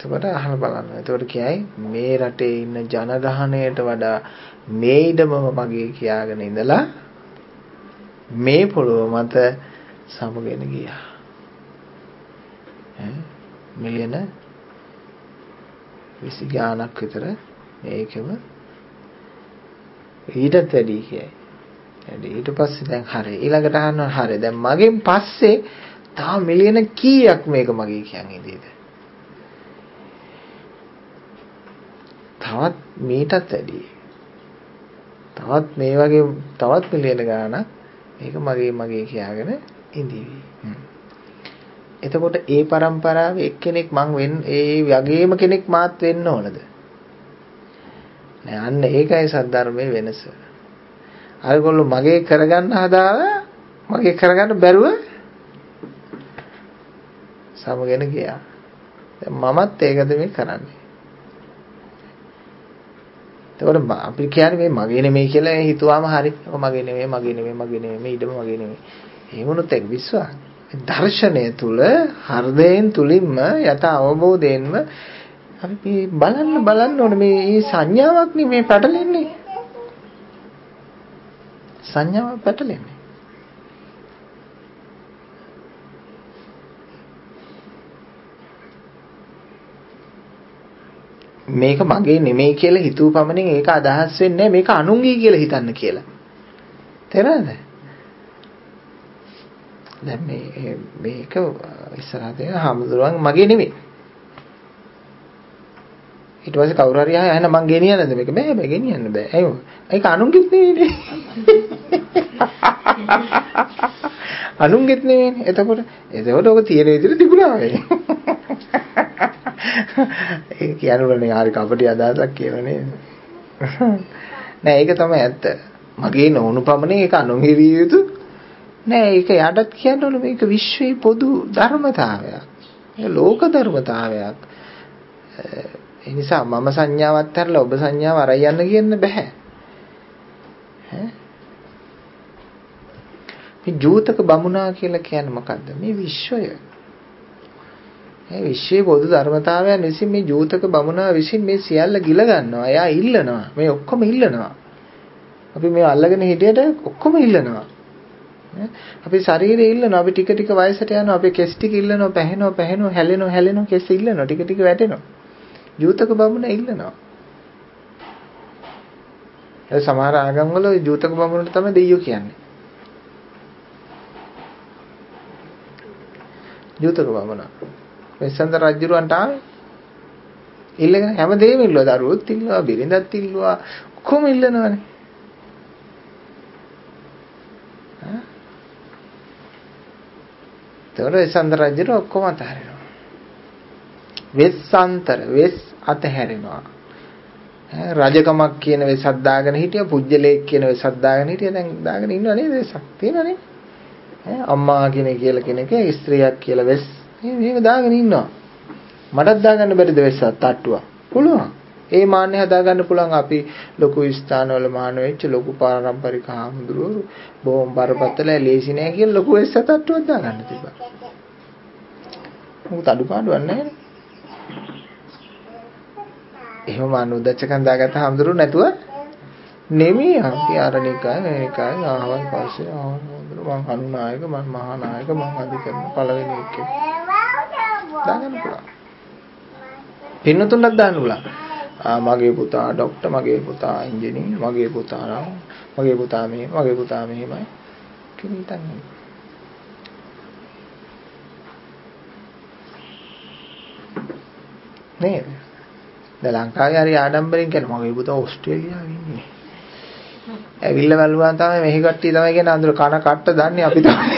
එතකොට අහලා බලන්න. එතකොට කියයි මේ රටේ ඉන්න ජනගහණයට වඩා මේ ඉඩමම මගේ කියාගෙන ඉඳලා මේ පොළොව මත සමුගෙන ගියා. ඈ මිලියන විසි ගාණක් විතර මේකම ඊටත් වැඩි කියයි. ඊට පස්සේ දැන් හරි ඊළඟට අහනවා හරි දැන් මගෙන් පස්සේ තව මිලියන කීයක් මේක මගේ කියන්නේ ඉදීද? තවත් මීටත් වැඩි. තවත් මේ වගේ තවත් මිලියන ගාණක් මේක මගේ මගේ කියාගෙන ඉඳීවි. එතකොට ඒ પરම්පරාවේ එක්කෙනෙක් මං වෙන්න ඒ වගේම කෙනෙක් මාත් වෙන්න ඕනද? නෑ අන්න ඒකයි සද්ධර්මයේ වෙනස. අරගොල්ලෝ මගේ කරගන්න හදාලා මගේ කරගන්න බැරුව සමගෙන ගියා. දැන් මමත් ඒකද මේ කරන්නේ. එතකොට අපි කියන්නේ මේ මගේ නෙමෙයි කියලා හිතුවාම හරි. ඔක මගේ නෙමෙයි මගේ නෙමෙයි මගේ නෙමෙයි මේ ඉඩම මගේ නෙමෙයි. එහෙමනොත් ඒක විශ්වාස. දර්ශනය තුල හෘදයෙන් තුලින්ම යත අවබෝධයෙන්ම අපි බලන්න බලන්න ඕනේ මේ මේ සංඥාවක් නේ මේ පැටලෙන්නේ. සංඥාවක් පැටලෙන්නේ. මේක මගේ නෙමෙයි කියලා හිතුව පමණින් ඒක අදහස් වෙන්නේ නැහැ මේක අනුන්ගේ කියලා හිතන්න කියලා. තේරෙනවද? දැන් මේ මේක ඉස්සරහට එන හාමුදුරුවන් මගේ නෙමෙයි. ඊට පස්සේ කවුරු හරි ආයෙ එහෙනම් මං ගෙනියන්නද මේක? බෑ බෑ ගෙනියන්න බෑ. අයියෝ. ඒක අනුන්ගෙත් නෙවෙයිනේ. අනුන්ගෙත් නෙවෙයිනේ. එතකොට එතකොට ඔක තියෙන විදිහට තිබුණා වෙයි. ඒ කියන්නේ හරි කපටි අදහසක් කියලා නේද? නෑ ඒක තමයි ඇත්ත. මගේ නොවුණු පමණින් ඒක අනුන්ගේ විය යුතු නෑ ඒක යටත් කියන්න ඕනේ මේක විශ්වයේ පොදු ධර්මතාවයක්. ඒක ලෝක ධර්මතාවයක්. ඒ නිසා මම සංඥාවත් අරලා ඔබ සංඥාව අරයි යන්න කියන්න බෑ. ඈ මේ ජූතක බමුණා කියලා කියන්නේ මොකද්ද? මේ විශ්වය. මේ විශ්වයේ පොදු ධර්මතාවයන් විසින් මේ ජූතක බමුණා විසින් මේ සියල්ල ගිල ගන්නවා. එයා ඉල්ලනවා. මේ ඔක්කොම ඉල්ලනවා. අපි මේ අල්ලගෙන හිටියට ඔක්කොම ඉල්ලනවා. අපි ශරීරය ඉල්ලනවා. අපි ටික ටික වයසට යනවා. අපි කෙස් ටික ඉල්ලනවා, පැහෙනවා, පැහෙනවා, හැලෙනවා, හැලෙනවා, කෙස් ඉල්ලනවා. ටික ටික වැටෙනවා. ජූතක බමුණා ඉල්ලනවා. ඒ සමහර ආගම් වල ජූතක බමුණට තමයි දෙයියෝ කියන්නේ. ජූතක බමුණා. මෙසන්ත රජුරවන්ට ආවේ. ඉල්ලගෙන හැමදේම ඉල්ලුවා. දරුවොත් ඉල්ලුවා, බිරිඳත් ඉල්ලුවා, ඔක්කොම ඉල්ලනවානේ. හා? ඒතකොට මෙසන්ත රජුර ඔක්කොම අතහැරෙනවා. වෙස්සන්තර වෙස් අතහැරෙනවා. රජකමක් කියන වෙසක් දාගෙන හිටියා, පුජ්‍යලේක් කියන වෙසක් දාගෙන හිටියා. දැන් දාගෙන ඉන්නව නේද වෙසක්? තියෙනවනේ. ඈ අම්මා කෙනෙක් කියලා කෙනෙක්, ස්ත්‍රියක් කියලා වෙස් මේව දාගෙන ඉන්නවා. මටත් දාගන්න බැරිද වෙස්සක් තට්ටුවක්? පුළුවන්. ඒ මාන්නේ හදාගන්න පුළුවන් අපි ලොකු ස්ථානවල මාන වෙච්ච ලොකු පාරම්පරික හාමුදුරුවෝ බොහොම බරපතල ලේසි නෑ කියලා ලොකු වෙස්ස තට්ටුවක් දාගන්න තිබ්බා. මොකද අඩුපාඩුවක් නැහැ. එහෙම අනුදච්චකම් දාගත්ත හාමුදුරුවෝ නැතුව නෙමෙයි අපි අරණිකයි මේකයි ආවන් පස්සේ ආවුරුදු මං අනුනායක මං මහා නායක මං අධිකරණ පළවෙනි එකේ දාගන්න පුළුවන්. පින්නතුන්වත් දාන්න පුළුවන්. ආ මගේ පුතා ડોක්ටර්, මගේ පුතා ඉංජිනේර, මගේ පුතා නම් මගේ පුතා මේ මගේ පුතා මෙහෙමයි කිව්විතන්නේ. නේද? දැන් ලංකාවේ හරි ආඩම්බරෙන් කියන මගේ පුතා ඕස්ට්‍රේලියාවේ ඉන්නේ. ඇවිල්ලා බලුවා තමයි මෙහි කට්ටිය තමයි කියන අඳුර කන කට්ට දන්නේ අපි තමයි.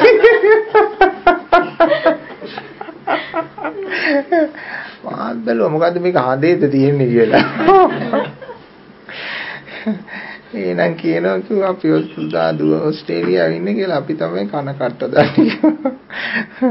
මාත් බැලුවා මොකද්ද මේක හදේද තියෙන්නේ කියලා. එහෙනම් කියනවා කිව්ව අපි පුතා දුව ඕස්ට්‍රේලියාවේ ඉන්නේ කියලා අපි තමයි කන කට්ට දන්නේ.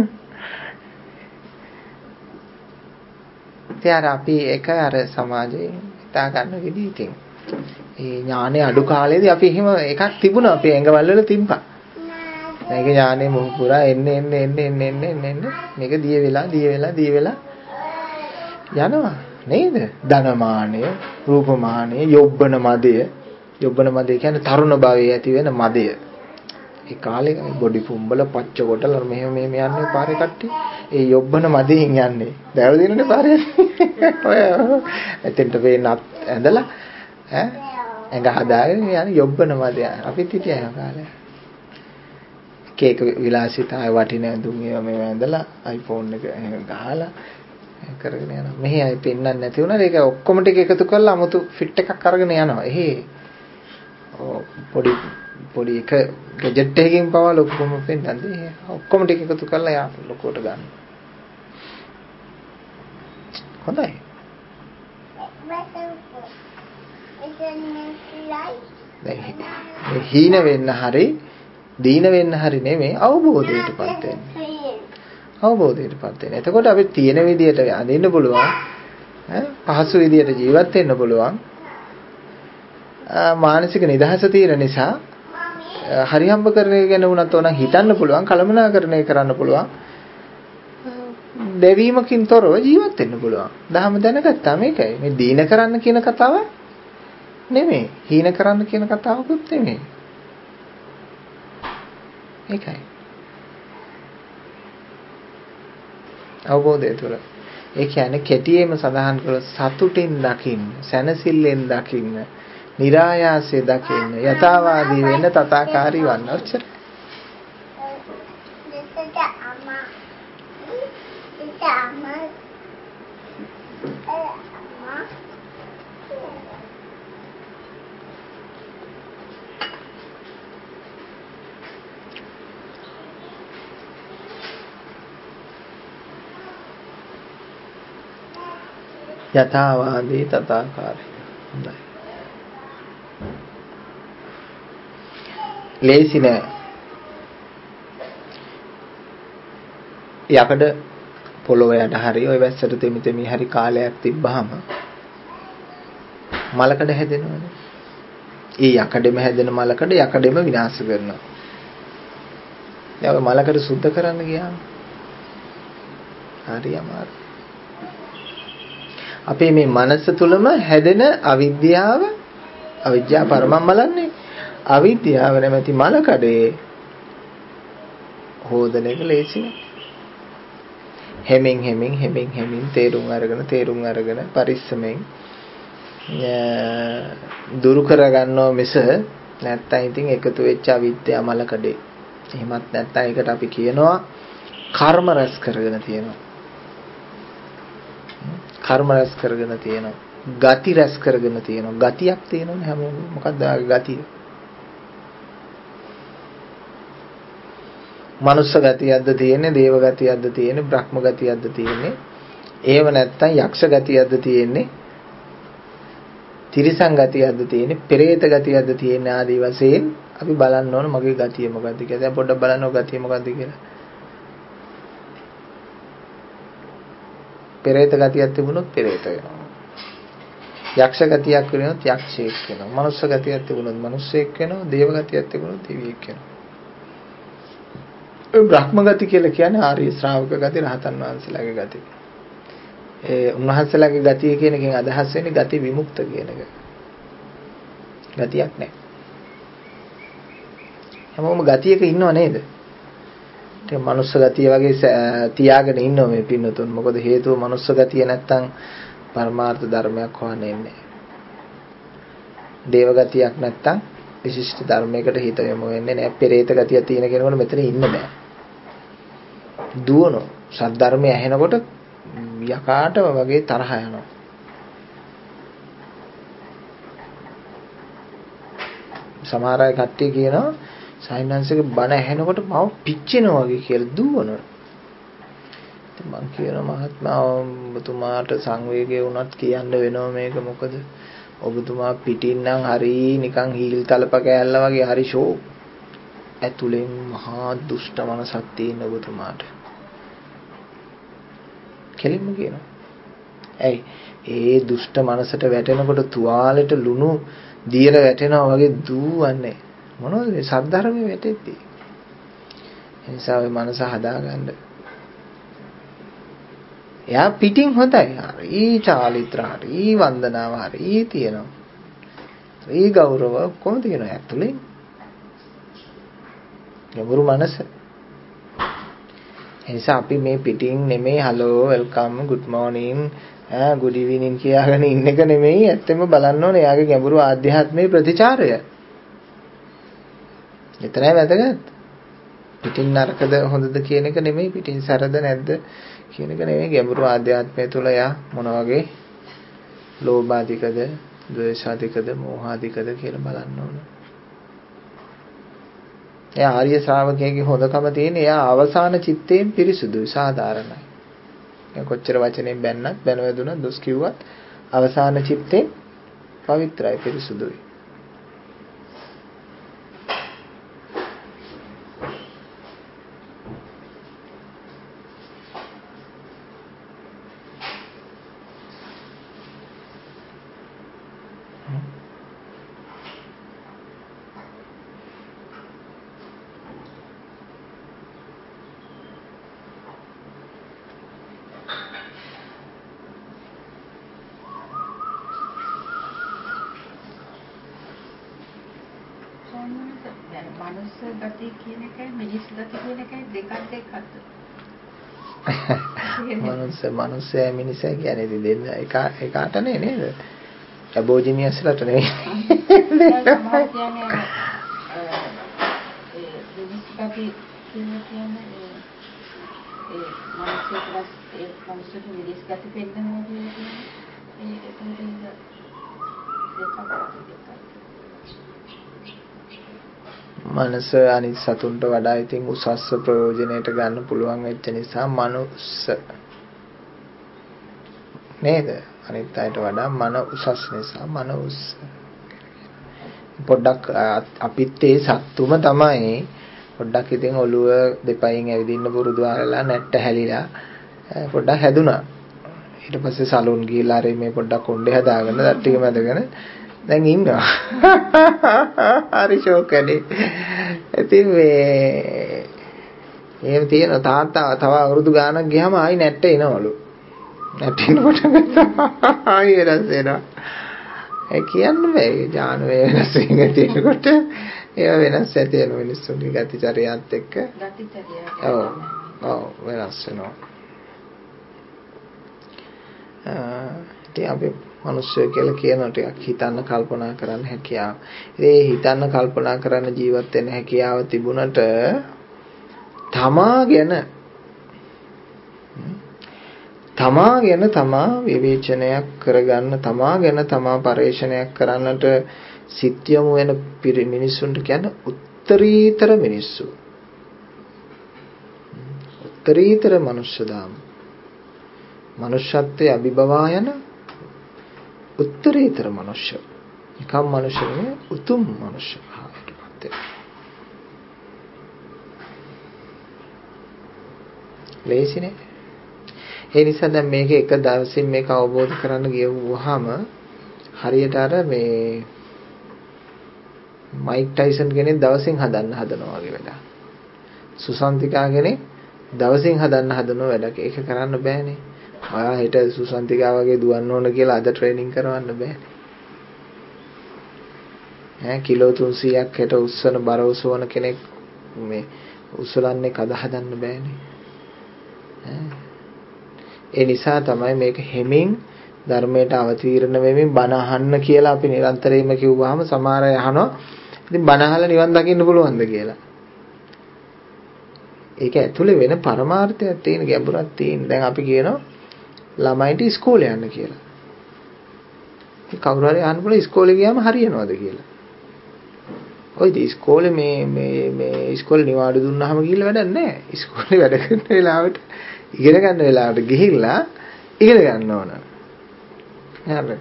ඉතින් අපි එක අර සමාජයේ හිතා ගන්න විදිහ ඉතින් ඒ ඥානේ අඩු කාලේදී අපි එහෙම එකක් තිබුණා අපේ ඇඟවල වල තිබ්බා. මේක ඥානේ මොහු පුරා එන්න එන්න එන්න එන්න එන්න එන්න මේක දිය වෙලා දිය වෙලා දිය වෙලා යනවා නේද? ධනමානය, රූපමානය, යොබ්බන මදය. යොබ්බන මදය කියන්නේ තරුණ භවයේ ඇති වෙන මදය. ඒ කාලේ බොඩි පුම්බල පච්ච කොටල මෙහෙම මෙහෙම යන්නේ පාරේ කට්ටිය. ඒ යොබ්බන මදයෙන් යන්නේ. දැවල දිනනේ පාරේ. ඔය එතෙන්ට වෙන්න ඇඳලා ඈ ඇඟ හදාගෙන යන්නේ යොබ්බන මදය. අපිත් හිටියා ඒ කාලේ. කේක විලාසිතාය වටින ඇඳුම් ඒවා මේව ඇඳලා iPhone එක ගහලා කරගෙන යනවා. මෙහි අය පෙන්නන්නේ නැති වුණා. ඒක ඔක්කොම ටික එකතු කරලා 아무තු ෆිට් එකක් අරගෙන යනවා. එහේ පොඩි පොඩි එක ගැජට් එකකින් පවා ලොකුම පෙන්නන්නේ. ඔක්කොම ටික එකතු කරලා යා ලොකුවට ගන්න. හොඳයි. දැන් හීන වෙන්න හරි දීන වෙන්න හරි නෙමෙයි අවබෝධයටපත් වෙන්න. අවබෝධයටපත් වෙන්න. එතකොට අපි තියෙන විදියට අඳින්න පුළුවන්. ඈ පහසු විදියට ජීවත් වෙන්න පුළුවන්. මානසික නිදහස තියෙන නිසා හරියම්බ කරන එක ගැන වුණත් ඕන හිතන්න පුළුවන්, කලමනාකරණය කරන්න පුළුවන්. දෙවීමකින් තොරව ජීවත් වෙන්න පුළුවන්. දහම දැනගත්තා මේකයි. මේ දීන කරන්න කියන කතාව නෙමෙයි. හීන කරන්න කියන කතාවකුත් නෙමෙයි. ඒකයි. අවබෝධය තුළ. ඒ කියන්නේ කෙටියෙන්ම සඳහන් කළොත් සතුටින් දකින්න, සැනසෙල්ලෙන් දකින්න, નિરાයාසයෙන් දකින්න, යථාවාදී වෙන්න, තථාකාරී වන්න. ඔච්චර. යථාවාදී තථාකාරී. හොඳයි. ලේසි නෑ. යකඩ පොළොව යට හරි ඔය වැස්සට තෙමි තෙමි හරි කාලයක් තිබ්බහම මලකඩ හැදෙනවනේ. ඒ යකඩෙම හැදෙන මලකඩ යකඩෙම විනාශ කරනවා. දැන් ඔය මලකඩ සුද්ධ කරන්න ගියාම හරි අමාරුයි. අපේ මේ මනස තුලම හැදෙන අවිද්‍යාව අවිද්‍යාව පරමම්මලන්නේ අවිද්‍යාව නැමැති මලකඩේ හොදන එක ලේසි නෑ. හැමින් හැමින් හැමින් හැමින් තේරුම් අරගෙන තේරුම් අරගෙන පරිස්සමෙන් දුරු කරගන්නව මිස නැත්තම් ඉතින් එකතු වෙච්ච අවිද්‍යාව මලකඩේ. එහෙමත් නැත්තම් ඒකට අපි කියනවා කර්ම රැස් කරගෙන තියෙනවා. කර්ම රැස් කරගෙන තියෙනවා. ගති රැස් කරගෙන තියෙනවා. ගතියක් තියෙනවනේ හැම මොකක්ද ආගේ ගතිය? මනුස්ස ගතියක්ද තියෙන්නේ, දේව ගතියක්ද තියෙන්නේ, බ්‍රහ්ම ගතියක්ද තියෙන්නේ. ඒව නැත්තම් යක්ෂ ගතියක්ද තියෙන්නේ, තිරිසන් ගතියක්ද තියෙන්නේ, පෙරේත ගතියක්ද තියෙන්නේ ආදී වශයෙන් අපි බලන්න ඕන මගේ ගතිය මොකද්ද කියලා. දැන් පොඩ්ඩක් බලන්න ඔය ගතිය මොකද්ද කියලා. පෙරේත ගතියක් තිබුණොත් පෙරේත වෙනවා. යක්ෂ ගතියක් වෙනොත් යක්ෂයෙක් වෙනවා. මනුස්ස ගතියක් තිබුණොත් මනුස්සයෙක් වෙනවා. දේව ගතියක් තිබුණොත් දෙවියෙක් වෙනවා. ඒ බ්‍රහ්ම ගති කියලා කියන්නේ ආර්ය ශ්‍රාවක ගති, රහතන් වහන්සේලාගේ ගති. ඒ උන්වහන්සේලාගේ ගතිය කියන එකෙන් අදහස් වෙන්නේ ගති විමුක්ත කියන එක. ගතියක් නැහැ. හැමෝම ගතියක ඉන්නව නේද? ඒ මනුස්ස ගතිය වගේ තියාගෙන ඉන්නවා මේ පින්නතුන්. මොකද හේතුව මනුස්ස ගතිය නැත්තම් පරමාර්ථ ධර්මයක් හොයන්නේ නැහැ. දේව ගතියක් නැත්තම් විශිෂ්ට ධර්මයකට හිත යොමු වෙන්නේ නැහැ. පෙරේත ගතිය තියෙන කෙනෙකුට මෙතන ඉන්න බෑ. දුවනවා. සද්ධර්මය ඇහෙනකොට යකාට වගේ තරහ යනවා. සමහර අය කට්ටිය කියනවා සයින්හන්සේගේ බණ ඇහෙනකොට මම පිච්චෙනවා වගේ කියලා දුවනවා. ඉතින් මං කියනවා මහත්මයා ඔබතුමාට සංවේගය වුණත් කියන්න වෙනවා මේක මොකද ඔබතුමා පිටින් නම් හරි නිකන් හීල් තලප කෑල්ල වගේ හරි ෂෝ. ඇතුලෙන් මහා දුෂ්ට මනසක් තියෙන ඔබතුමාට. කෙලින්ම කියනවා. ඇයි ඒ දුෂ්ට මනසට වැටෙනකොට තුවාලෙට ලුණු දියර වැටෙනවා වගේ දුවන්නේ. මොනවද මේ සද්ධර්මයේ වැටෙද්දී. ඒ නිසා ඔය මනස හදාගන්න. එයා පිටින් හොඳයි. හරි චාලිත්‍ර හරි වන්දනාව හරි තියෙනවා. ඒ ගෞරව කොහොමද කියනවා ඇතුලේ? ගැඹුරු මනස. එනිසා අපි මේ පිටින් නෙමෙයි hello welcome good morning ah good evening කියලාගෙන ඉන්න එක නෙමෙයි ඇත්තම බලන්න ඕනේ එයාගේ ගැඹුරු ආධ්‍යාත්මික ප්‍රතිචාරය. එතරම් වැදගත්. පිටින් නරකද හොඳද කියන එක නෙමෙයි පිටින් සැරද නැද්ද කියන එක නෙමෙයි ගැඹුරු ආධ්‍යාත්මය තුළ එයා මොන වගේ ලෝභාධිකද ද්වේෂාධිකද මෝහාධිකද කියලා බලන්න ඕනේ. එයා ආර්ය ශ්‍රාවකයෙක්ගේ හොඳකම තියෙන්නේ එයා අවසාන චිත්තයෙන් පිරිසුදුයි සාධාරණයි. එයා කොච්චර වචනෙන් බැන්නත් බැනවැදුනත් දොස් කිව්වත් අවසාන චිත්තේ පවිත්‍රායි පිරිසුදුයි. මනුස්ස ගති කියන එකයි මිනිස් ගති කියන එකයි දෙකක් දෙකක්ද? මනුස්ස මනුස්සයා මිනිසා කියන්නේ ඉතින් දෙන්න එක එකටනේ නේද? ඇබෝජිනියස්ලට නෙවෙයි. සමහර කියන්නේ ඒ මිනිස් ගති කියන්නේ ඒ මනුස්සයෙක් ඒ මනුස්සයෙක් මිනිස් ගති පෙන්නනවා කියන්නේ ඒක තමයි දෙකක් දෙකක්. මනස අනිත් සතුන්ට වඩා ඉතින් උසස් ප්‍රයෝජනයට ගන්න පුළුවන් වෙච්ච නිසා මනුස්ස නේද? අනිත් අයට වඩා මන උසස් නිසා මනුස්ස. පොඩ්ඩක් අපිත් ඒ සත්තුම තමයි පොඩ්ඩක් ඉතින් ඔළුව දෙපයින් ඇවිදින්න පුරුදු ආලා නැට්ට හැලිලා පොඩ්ඩක් හැදුනා. ඊට පස්සේ සලූන් ගිහලා හරි මේ පොඩ්ඩක් කොණ්ඩේ හදාගෙන දත් ටික මැදගෙන දැන් ඉන්නවා. හරි ෂෝක් එකනේ. ඉතින් මේ එහෙම තියෙන තාත්තා තව අවුරුදු ගාණක් ගියාම ආයි නැට්ට එනවලු. නැට්ට එනකොට ආයි වෙනස් වෙනවා. ඒ කියන්නේ මේ ඥාන වෙනස් වෙන තියෙනකොට ඒවා වෙනස් ඇති වෙන මිනිස්සුන්ගේ ගතිචර්යාවත් එක්ක. ගතිචර්යාව. ඔව්. ඔව් වෙනස් වෙනවා. ඉතින් අපි මිනිස්සු කියලා කියන ටිකක් හිතන්න කල්පනා කරන්න හැකියාව. ඒ හිතන්න කල්පනා කරන්න ජීවත් වෙන්න හැකියාව තිබුණට තමා ගැන තමා ගැන තමා විවේචනයක් කරගන්න තමා ගැන තමා පරිශ්‍රණයක් කරන්නට සිත් යොමු වෙන මිනිස්සුන්ට කියන්නේ උත්තරීතර මිනිස්සු. උත්තරීතර මනුෂ්‍ය දාම. මනුෂ්‍යත්වයේ අභිබවා යන උත්තරීතර මනුෂ්‍ය. නිකම් මනුෂ්‍ය නෙවෙයි උතුම් මනුෂ්‍ය භාවයට පත් වෙනවා. ලේසිනේ. ඒ නිසා දැන් මේක එක දවසින් මේක අවබෝධ කරන්න ගියවුවාම හරියට අර මේ මයික් ටයිසන් කෙනෙක් දවසින් හදන්න හදනවා වගේ වැඩක්. සුසන්තිකා කෙනෙක් දවසින් හදන්න හදනවා වැඩක්. ඒක කරන්න බෑනේ. ආ හිට සුසන්තිකා වගේ දුවන්න ඕන කියලා අද ට්‍රේනින් කරවන්න බෑනේ. ඈ කිලෝ තුන්සීයක් හෙට උස්සන බර උසවන කෙනෙක් මේ උසලන්නේ කද හදන්න බෑනේ. ඈ ඒ නිසා තමයි මේක හැමින් ධර්මයට අවතීර්ණ වෙමින් බණ අහන්න කියලා අපි නිරන්තරයෙන්ම කිව්වහම සමහර අය අහනවා ඉතින් බණ අහලා නිවන් දකින්න පුළුවන්ද කියලා. ඒක ඇතුලේ වෙන පරමාර්ථයක් තියෙන ගැඹුරක් තියෙන. දැන් අපි කියනවා ළමයින්ට ඉස්කෝලේ යන්න කියලා. ඉතින් කවුරු හරි අහන්න පුළුවන් ඉස්කෝලේ ගියාම හරියනවද කියලා. ඔය ඉතින් ඉස්කෝලේ මේ මේ මේ ඉස්කෝලේ නිවාඩු දුන්නාම ගිහිල්ලා වැඩක් නැහැ. ඉස්කෝලේ වැඩ කරන වෙලාවට ඉගෙන ගන්න වෙලාවට ගිහිල්ලා ඉගෙන ගන්න ඕන. හරි.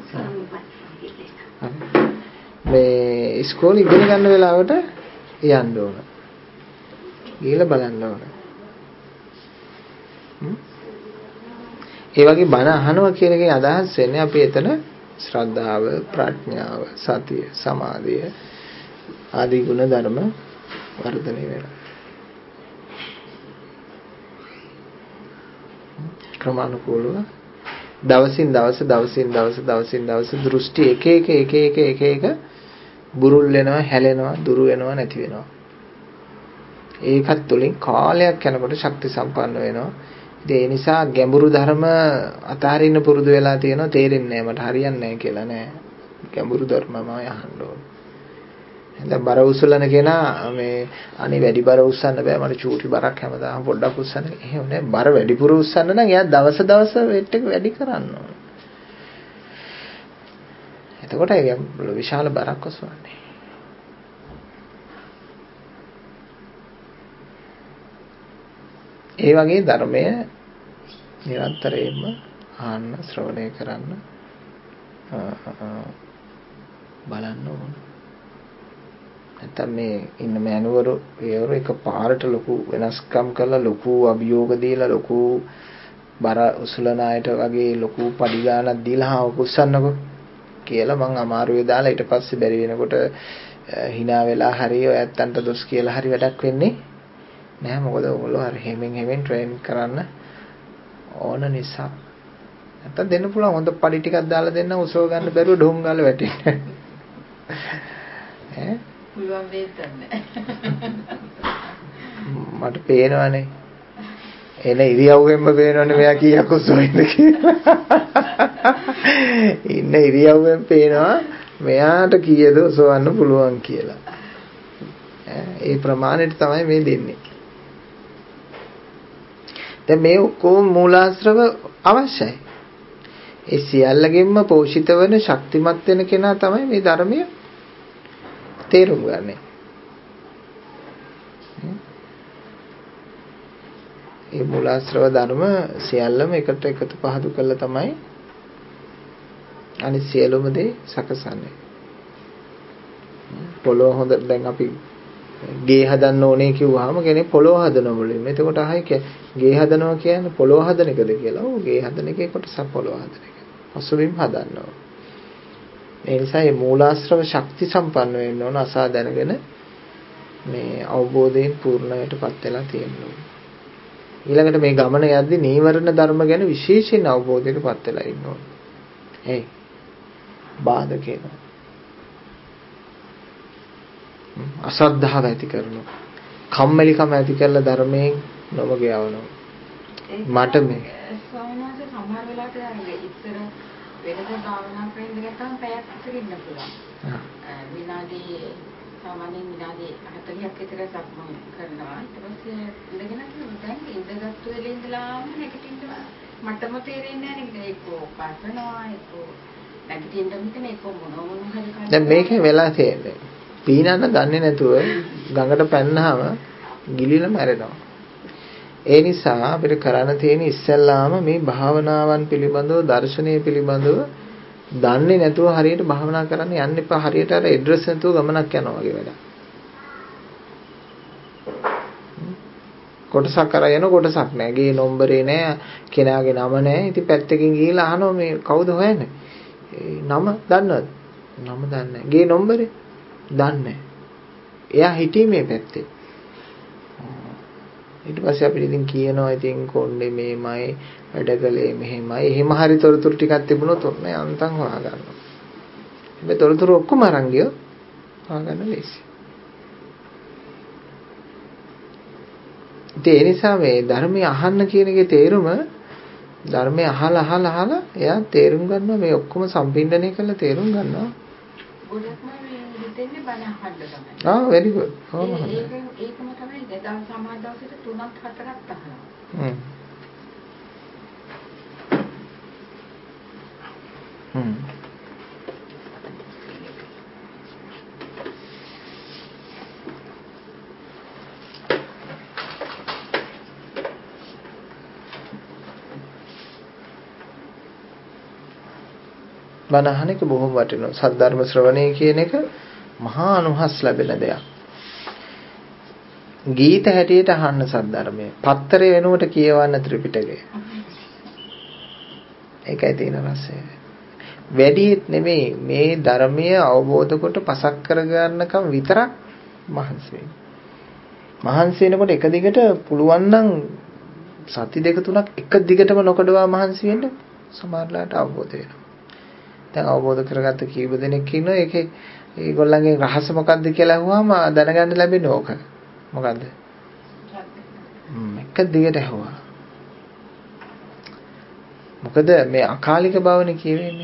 මේ ඉස්කෝලේ ඉගෙන ගන්න වෙලාවට යන්න ඕන. ගිහිල්ලා බලන්න ඕන. ඒ වගේ බණ අහනවා කියන එකේ අදහස් වෙන්නේ අපි එතන ශ්‍රද්ධාව, ප්‍රඥාව, සතිය, සමාධිය ආදී ගුණ ධර්ම වර්ධනය වෙනවා. ක්‍රමානුකූලව දවසින් දවස දවසින් දවස දවසින් දවස දෘෂ්ටි එක එක එක එක එක එක බුරුල් වෙනවා, හැලෙනවා, දුරු වෙනවා, නැති වෙනවා. ඒකත් තුලින් කාලයක් යනකොට ශක්ති සම්පන්න වෙනවා. ඉතින් ඒ නිසා ගැඹුරු ධර්ම අතහරින්න පුරුදු වෙලා තියෙනවා, තේරෙන්නේ නැහැ, මට හරියන්නේ නැහැ කියලා නෑ. ගැඹුරු ධර්මම අහන්න ඕන. දැන් බර උස්සලන කෙනා මේ අනේ වැඩි බර උස්සන්න බෑ, මට චූටි බරක් හැමදාම පොඩ්ඩක් උස්සන්න. එහෙම නෑ, බර වැඩිපුර උස්සන්න නම් එයා දවස දවස weight එක වැඩි කරන්න ඕන. එතකොට ඒ විශාල බරක් ඔසවන්නේ. ඒ වගේ ධර්මය නිරන්තරයෙන්ම ආන්න ශ්‍රවණය කරන්න බලන්න ඕන. නැත්නම් මේ ඉන්න මෑනුවරු ඒවරු එක පාරට ලොකු වෙනස්කම් කරලා ලොකු අභියෝග දීලා ලොකු බර උසුලන අයට වගේ ලොකු පඩි ගානක් දීලා ආව කුස්සන්නකෝ කියලා මං අමාරුවේ දාලා ඊට පස්සේ බැරි වෙනකොට hina වෙලා හරි ඔය ඇත්තන්ට දොස් කියලා හරි වැඩක් වෙන්නේ නෑ. මොකද ඔයගොල්ලෝ හරි හැමෙන් හැමෙන් ට්‍රේන් කරන්න ඕන නිසා. නැත්නම් දෙන්න පුළුවන් හොඳ පඩි ටිකක් දාලා දෙන්න උසව ගන්න බැරුව ඩොම් ගාලා වැටෙන්න. ඈ පුළුවන් වෙයිද නැහැ. මට පේනවනේ. එන ඉරියව්වෙන්ම පේනවනේ මෙයා කීයක් උසවෙන්ද කියලා. ඉන්න ඉරියව්වෙන් පේනවා මෙයාට කීයද උසවන්න පුළුවන් කියලා. ඒ ප්‍රමාණයට තමයි මේ දෙන්නේ. දැන් මේ ඔක්කොම මූලාශ්‍රව අවශ්‍යයි. ඒ සියල්ලගෙන්ම පෝෂිත වෙන ශක්තිමත් වෙන කෙනා තමයි මේ ධර්මය තේරුම් ගන්නේ. ඒ මූලාශ්‍රව ධර්ම සියල්ලම එකට එකතු පහදු කරලා තමයි අනිත් සියලුම දේ සකසන්නේ. පොළොව හොඳ දැන් අපි ගේ හදන්න ඕනේ කිව්වහම කෙනෙක් පොළොව හදන මුලින්ම. එතකොට අහයි ගේ හදනවා කියන්නේ පොළොව හදන එකද කියලා. ඔව් ගේ හදන එකේ කොටසක් පොළොව හදන එක. පසුබිම් හදන්නවා. ඒ නිසා මේ මූලාශ්‍රව ශක්ති සම්පන්න වෙන්න ඕන, අසා දැනගෙන මේ අවබෝධයෙන් පූර්ණයටපත් වෙලා තියෙනවා. ඊළඟට මේ ගමන යද්දී නීවරණ ධර්ම ගැන විශේෂයෙන් අවබෝධයටපත් වෙලා ඉන්න ඕන. එයි බාධක වෙනවා. අසද්ධාව ඇති කරනවා. කම්මැලිකම ඇති කරලා ධර්මයෙන් නොමග යවනවා. මට මේ ස්වාමීනාස සමහර වෙලාවට ඉස්සර වෙනද භාවනා කරන ගමන් පැයක් විතර ඉන්න පුළුවන්. විනාඩි සාමාන්‍යයෙන් විනාඩි හතළිහක් විතර සක්මන් කරනවා. ඊට පස්සේ ඉඳගෙන දැන් ඉඳගත්තු වෙලේ ඉඳලාම නැගිටින්න මටම තේරෙන්නේ නැහැ නේද? ඒකෝ පස්සනවා ඒකෝ නැගිටින්න මිතන ඒකෝ මොන මොන හරි කරනවා. දැන් මේකේ වෙලා තියෙන්නේ පීනන්න දන්නේ නැතුව ගඟට පැන්නාම ගිලිලා මැරෙනවා. ඒ නිසා අපිට කරන්න තියෙන ඉස්සෙල්ලාම මේ භාවනාවන් පිළිබඳව දර්ශනීය පිළිබඳව දන්නේ නැතුව හරියට භාවනා කරන්න යන්න එපා. හරියට අර ඇඩ්‍රස් නැතුව ගමනක් යනවා වගේ වැඩක්. කොටසක් කරා යන කොටසක් නැහැ. ගේ නම්බරේ නැහැ, කෙනාගේ නම නැහැ. ඉතින් පැත්තකින් ගිහිල්ලා අහනවා මේ කවුද හොයන්නේ? නම දන්නවද? නම දන්නේ නැහැ. ගේ නම්බරේ දන්නේ. එයා හිටියේ මේ පැත්තේ. ඊට පස්සේ අපිට ඉතින් කියනවා ඉතින් කොණ්ඩේ මේමයි වැඩකලේ මෙහෙමයි. එහෙම හරි තොරතුරු ටිකක් තිබුණොත් ඔන්නේ අන්තම් හොයාගන්නවා. මේ තොරතුරු ඔක්කොම අරන් ගියොත් හොයාගන්න ලේසි. ඒ නිසා මේ ධර්මය අහන්න කියන එකේ තේරුම ධර්මය අහලා අහලා අහලා එයා තේරුම් ගන්නවා මේ ඔක්කොම සම්පින්ඩණය කරලා තේරුම් ගන්නවා. ගොඩක්ම මේ හිතෙන්නේ බණ අහන්න තමයි. ආ very good. හොම හොඳයි. ඒක ඒකම තමයි දැන් සමාජ දවසට තුනක් හතරක් අහනවා. හ්ම්. හ්ම්. බණ අහන එක බොහොම වටිනවා. සද්ධර්ම ශ්‍රවණය කියන එක මහා අනුහස් ලැබෙන දෙයක්. ගීත හැටියට අහන්න සද්ධර්මය. පත්තරේ වෙනුවට කියවන්න ත්‍රිපිටකය. ඒකයි තියෙන රසය. වැඩිත් නෙමෙයි මේ ධර්මය අවබෝධ කොට පසක් කරගන්නකම් විතරක් මහන්සි වෙන්න. මහන්සි වෙනකොට එක දිගට පුළුවන් නම් සති දෙක තුනක් එක දිගටම නොකඩවා මහන්සි වෙන්න සමහරලාට අවබෝධ වෙනවා. දැන් අවබෝධ කරගත්ත කීප දෙනෙක් ඉන්නවා. ඒකේ ඒගොල්ලන්ගේ රහස මොකද්ද කියලා අහුවාම දැනගන්න ලැබෙන්නේ ඕක. මොකද්ද? එක දිගට ඇහුවා. මොකද මේ අකාලික බවනේ කියවෙන්නේ.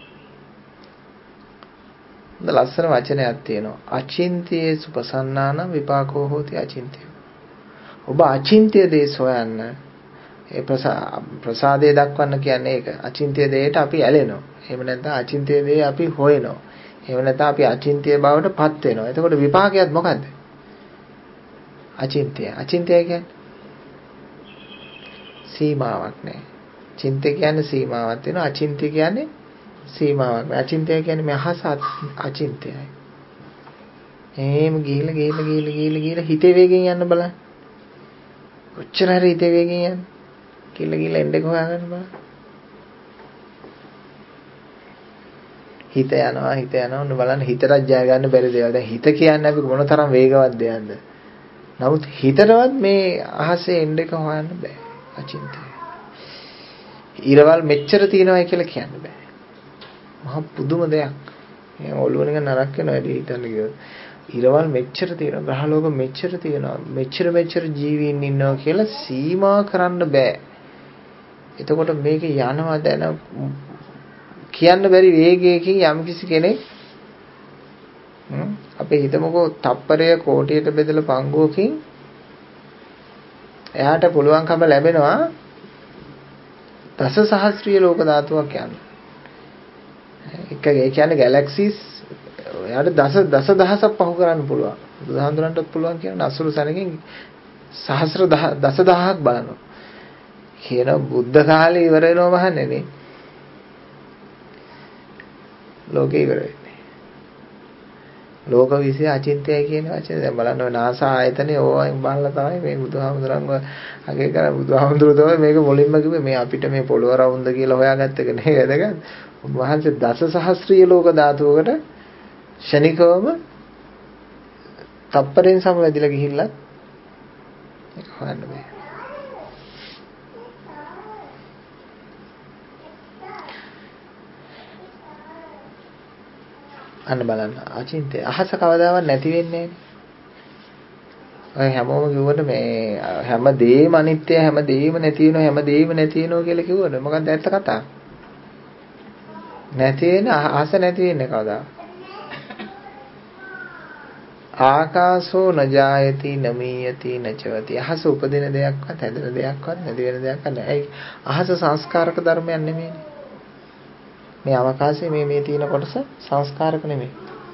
හොඳ ලස්සන වචනයක් තියෙනවා. අචින්තියේ සුපසන්නාන විපාකෝ හෝති අචින්තිය. ඔබ අචින්ත්‍ය දේ සොයන්න. ඒ ප්‍රසාදේ දක්වන්න කියන්නේ ඒක. අචින්ත්‍ය දේට අපි ඇලෙනවා. එහෙම නැත්නම් අචින්ත්‍ය දේ අපි හොයනවා. එහෙම නැත්නම් අපි අචින්ත්‍ය බවට පත් වෙනවා. එතකොට විපාකයක් මොකද්ද? අචින්ත්‍ය. අචින්ත්‍ය කියන්නේ සීමාවක් නැහැ. චින්ත්‍ය කියන්නේ සීමාවක් වෙනවා. අචින්ත්‍ය කියන්නේ සීමාවක්. අචින්ත්‍ය කියන්නේ මේ අහස අචින්ත්‍යයි. එහෙම ගිහිල්ලා ගිහිල්ලා ගිහිල්ලා ගිහිල්ලා ගිහිල්ලා හිතේ වේගෙන් යන්න බලන්න. කොච්චර හරි හිතේ වේගෙන් යන්න. ගිහිල්ලා ගිහිල්ලා එන්නේ හොයාගන්න බලන්න. හිත යනවා හිත යනවා ඔන්න බලන්න හිතට ජය ගන්න බැරි දේවල්. දැන් හිත කියන්නේ අපි මොන තරම් වේගවත් දෙයක්ද. නමුත් හිතටවත් මේ අහසේ එන්න එක හොයන්න බෑ. අචින්ත්‍ය. ඊරවල් මෙච්චර තියෙනවයි කියලා කියන්න බෑ. මහා පුදුම දෙයක්. මේ ඔළුව නිකන් නරක් වෙනවා ඇයි හිතන්න කිව්වොත්. ඊරවල් මෙච්චර තියෙනවා. ග්‍රහලෝක මෙච්චර තියෙනවා. මෙච්චර මෙච්චර ජීවීන් ඉන්නවා කියලා සීමා කරන්න බෑ. එතකොට මේක යනවා දැන කියන්න බැරි වේගයකින් යම්කිසි කෙනෙක් අපේ හිතමුකෝ තප්පරය කෝටියට බෙදලා පංගුවකින් එයාට පුළුවන්කම ලැබෙනවා දස සහස්ත්‍රීය ලෝක ධාතුවක් යන්න. එක ඒ කියන්නේ ගැලැක්සිස් එයාට දස දස දහසක් පහු කරන්න පුළුවන්. බුදුහාමුදුරන්ටත් පුළුවන් කියන අසුරු සැනකින් සහස්‍ර දස දහසක් බලනවා. කියන බුද්ධ කාලේ ඉවර වෙනව මහන්නේ නේ. ලෝකේ ඉවර වෙන්නේ. ලෝක විශ්ය අචින්තයයි කියන වචනේ දැන් බලන්න ඔය නාසා ආයතනේ ඕවායින් බලලා තමයි මේ බුදුහාමුදුරන්ව අගේ කර බුදුහාමුදුරුවෝ තමයි මේක මුලින්ම කිව්වේ මේ අපිට මේ පොළොව රවුම්ද කියලා හොයාගත්ත එක නේ වැදගත්. උන්වහන්සේ දස සහස්ත්‍රීය ලෝක ධාතුවකට ශනිකවම තප්පරෙන් සමවැදිලා ගිහිල්ලා ඒක හොයන්න බෑ. අන්න බලන්න අචින්තය අහස කවදාවත් නැති වෙන්නේ නැහැ. ඔය හැමෝම කිව්වට මේ හැම දෙයක්ම අනිත්‍ය හැම දෙයක්ම නැති වෙනවා හැම දෙයක්ම නැති වෙනවා කියලා කිව්වොත් මොකක්ද ඇත්ත කතාව? නැති වෙන අහස නැති වෙන්නේ කවදා? ආකාසෝ නජායති නමීයති නචවති. අහස උපදින දෙයක්වත් හැදෙන දෙයක්වත් නැති වෙන දෙයක්වත් නැහැ. අහස සංස්කාරක ධර්මයක් නෙමෙයිනේ. මේ අවකාශයේ මේ මේ තියෙන කොටස සංස්කාරක නෙමෙයි.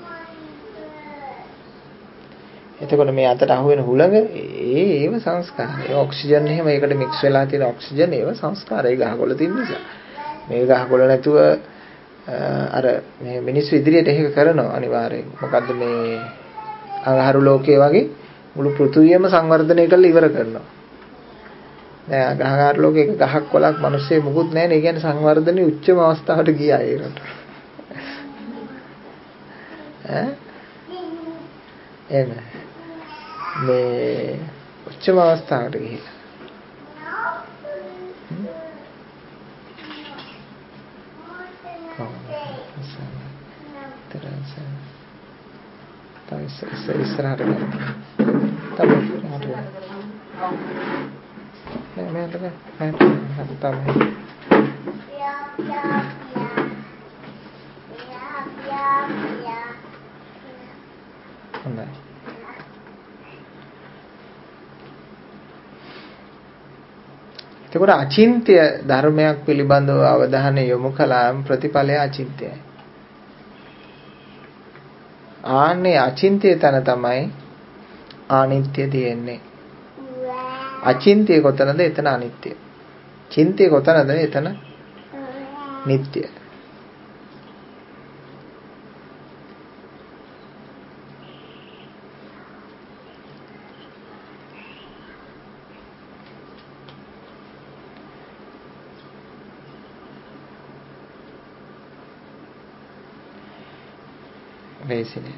එතකොට මේ අතට අහු වෙන හුළඟ ඒ ඒව සංස්කාර. ඒ ඔක්සිජන් එහෙම ඒකට මික්ස් වෙලා තියෙන ඔක්සිජන් ඒව සංස්කාර. ඒ ගහකොළ තියෙන නිසා. මේ ගහකොළ නැතුව අර මේ මිනිස්සු ඉදිරියට ඒක කරනවා අනිවාර්යෙන්. මොකද්ද මේ අඟහරු ලෝකයේ වගේ මුළු පෘථුවියම සංවර්ධනය කරලා ඉවර කරනවා. දැන් ගහකාර ලෝකේ එක ගහක් කොලක් මිනිස්සේ මුකුත් නැහැ නේ. ඒ කියන්නේ සංවර්ධනයේ උච්චම අවස්ථාවට ගියා ඒකට. ඈ එන්න මේ උච්චම අවස්ථාවට ගිහිල්ලා. තව ඉස්සරහට ගන්න. තව ඉස්සරහට ගන්න. නෑ මම හිතන්නේ මම තමයි. යා යා යා. යා යා යා. හොඳයි. එතකොට අචින්ත්‍ය ධර්මයක් පිළිබඳව අවධානය යොමු කළාම ප්‍රතිඵලය අචින්ත්‍යයි. ආන්නේ අචින්ත්‍ය තන තමයි අනිත්‍ය තියෙන්නේ. අචින්ත්‍ය කොතනද එතන අනිත්‍ය. චින්ත්‍ය කොතනද එතන නිට්ටය. වේසිනේ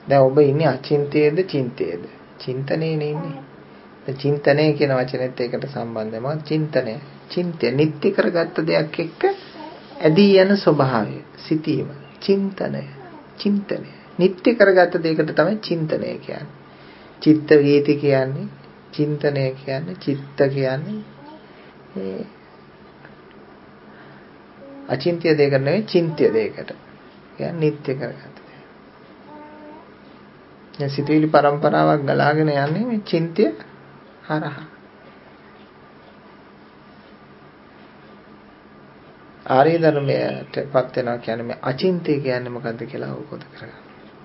දැන් ඔබ ඉන්නේ අචින්තයේද චින්තයේද? චින්තනයේනේ ඉන්නේ. දැන් චින්තනය කියන වචනේත් ඒකට සම්බන්ධයි. මොකද චින්තනය, චින්තය නිත්‍ය කරගත්ත දෙයක් එක්ක ඇදී යන ස්වභාවය, සිටීම, චින්තනය, චින්තනය. නිත්‍ය කරගත්ත දෙයකට තමයි චින්තනය කියන්නේ. චිත්ත වීති කියන්නේ, චින්තනය කියන්නේ, චිත්ත කියන්නේ ඒ අචින්ත්‍ය දෙයකට නෙවෙයි චින්ත්‍ය දෙයකට. කියන්නේ නිත්‍ය කරගත්ත දෙයක්. දැන් සිතුවිලි පරම්පරාවක් ගලාගෙන යන්නේ මේ චින්ත්‍ය හරහා. ආර්ය ධර්මයටපත් වෙනවා කියන්නේ මේ අචින්ත්‍ය කියන්නේ මොකද්ද කියලා අවබෝධ කරගන්න.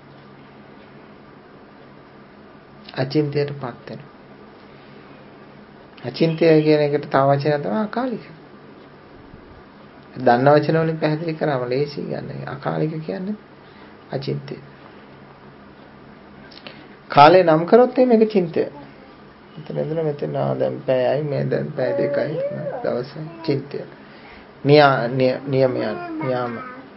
අචින්ත්‍යයටපත් වෙනවා. අචින්ත්‍ය කියන එකට තව වචනයක් තමයි අකාලික. දන්න වචන වලින් පැහැදිලි කරාම ලේසි ගන්න. අකාලික කියන්නේ අචින්ත්‍ය. කාලේ නම් කරොත් මේක චින්තය. මෙතන ඉඳලා මෙතන ආ දැන් පැයයි මේ දැන් පැය දෙකයි දවසේ චින්තය. නියා නියමයන් නියාම.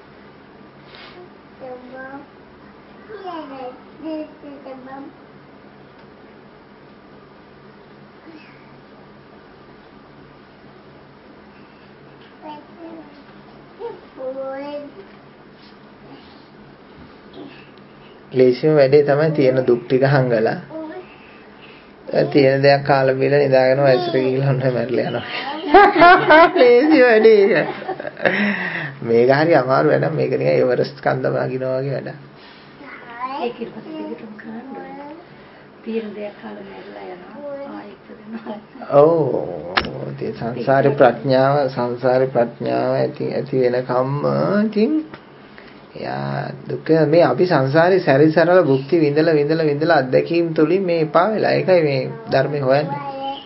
ලේසිම වැඩේ තමයි තියෙන දුක් ටික හංගලා තියෙන දෙයක් කාලා බීලා නිදාගෙන වයසට ගිහිල්ලා ඔන්න මැරිලා යනවා. ලේසි වැඩේ ඒක. මේක හරි අමාරු වැඩක්. මේක නිකන් එවරස්ට් කන්ද වගිනවා වගේ වැඩක්. ඒක ඉතින් කරන්නේ තියෙන දෙයක් කාලා මැරිලා යනවා. ආයෙත් දෙනවා. ඔව්. ඒ සංසාරේ ප්‍රඥාව සංසාරේ ප්‍රඥාව ඇති ඇති වෙනකම්ම ඉතින් යා දුක මේ අපි සංසාරේ සැරිසරල භුක්ති විඳලා විඳලා විඳලා අත්දැකීම් තුලින් මේ එපා වෙලා. ඒකයි මේ ධර්මය හොයන්නේ.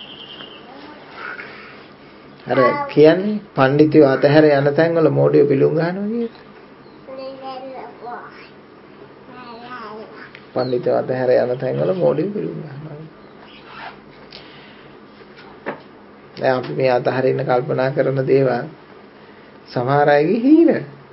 අර කියන්නේ පඬිතුය අතහැර යන තැන් වල මොඩිය පිළුම් ගන්නවා කියන්නේ. පඬිතුය අතහැර යන තැන් වල මොඩිය පිළුම් ගන්නවා. දැන් අපි මේ අතහරින්න කල්පනා කරන දේවල් සමහර අයගේ හීන.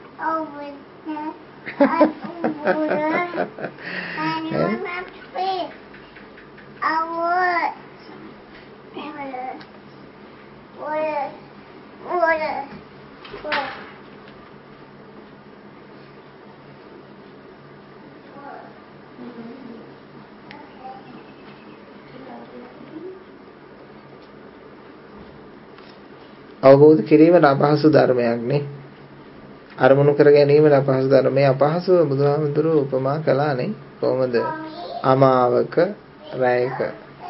අවබෝධ කිරීමට අපහසු ධර්මයක් නේ. අරමුණු කර ගැනීමට අපහසු ධර්මයේ අපහසුව බුදුහාමුදුරුවෝ උපමා කළානේ. කොහොමද? අමාවක රැයක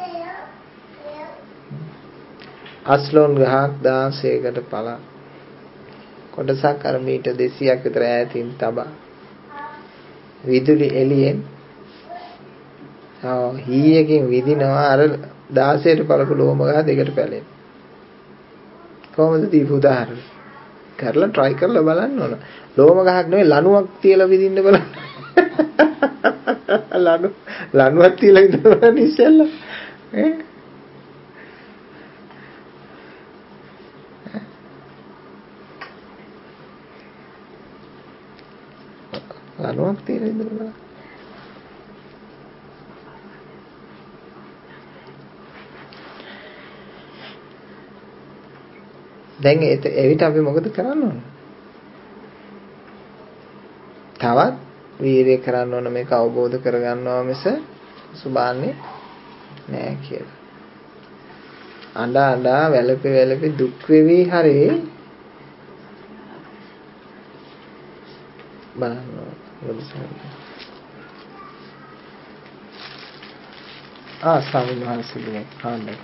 අස්ලොන් ගහක් දාසයකට පලා කොටසක් අර මීටර් දෙසීයක් විතර ඈතින් තබා විදුලි එළියෙන් ආ හීයකින් විදිනවා අර දාසයට පළපු ලෝම ගහ දෙකට පැලෙන. කොහොමද දීපු උදාහරණ? කරලා try කරලා බලන්න ඕන. ලෝම ගහක් නෙවෙයි ලණුවක් තියලා විදින්න බලන්න. ලණු ලණුවක් තියලා විදින්න බලන්න ඉස්සෙල්ලා. ඈ ලණුවක් තියලා විදින්න බලන්න. දැන් එවිට අපි මොකද කරන්න ඕන? තවත් වීර්යය කරන්න ඕන මේක අවබෝධ කරගන්නවා මිස සුබාන්නේ නෑ කියලා. අඬා අඬා වැළපි වැළපි දුක් වෙවි හරි බලන්න. ආ ස්වාමීන් වහන්සේගේ ආන්නේ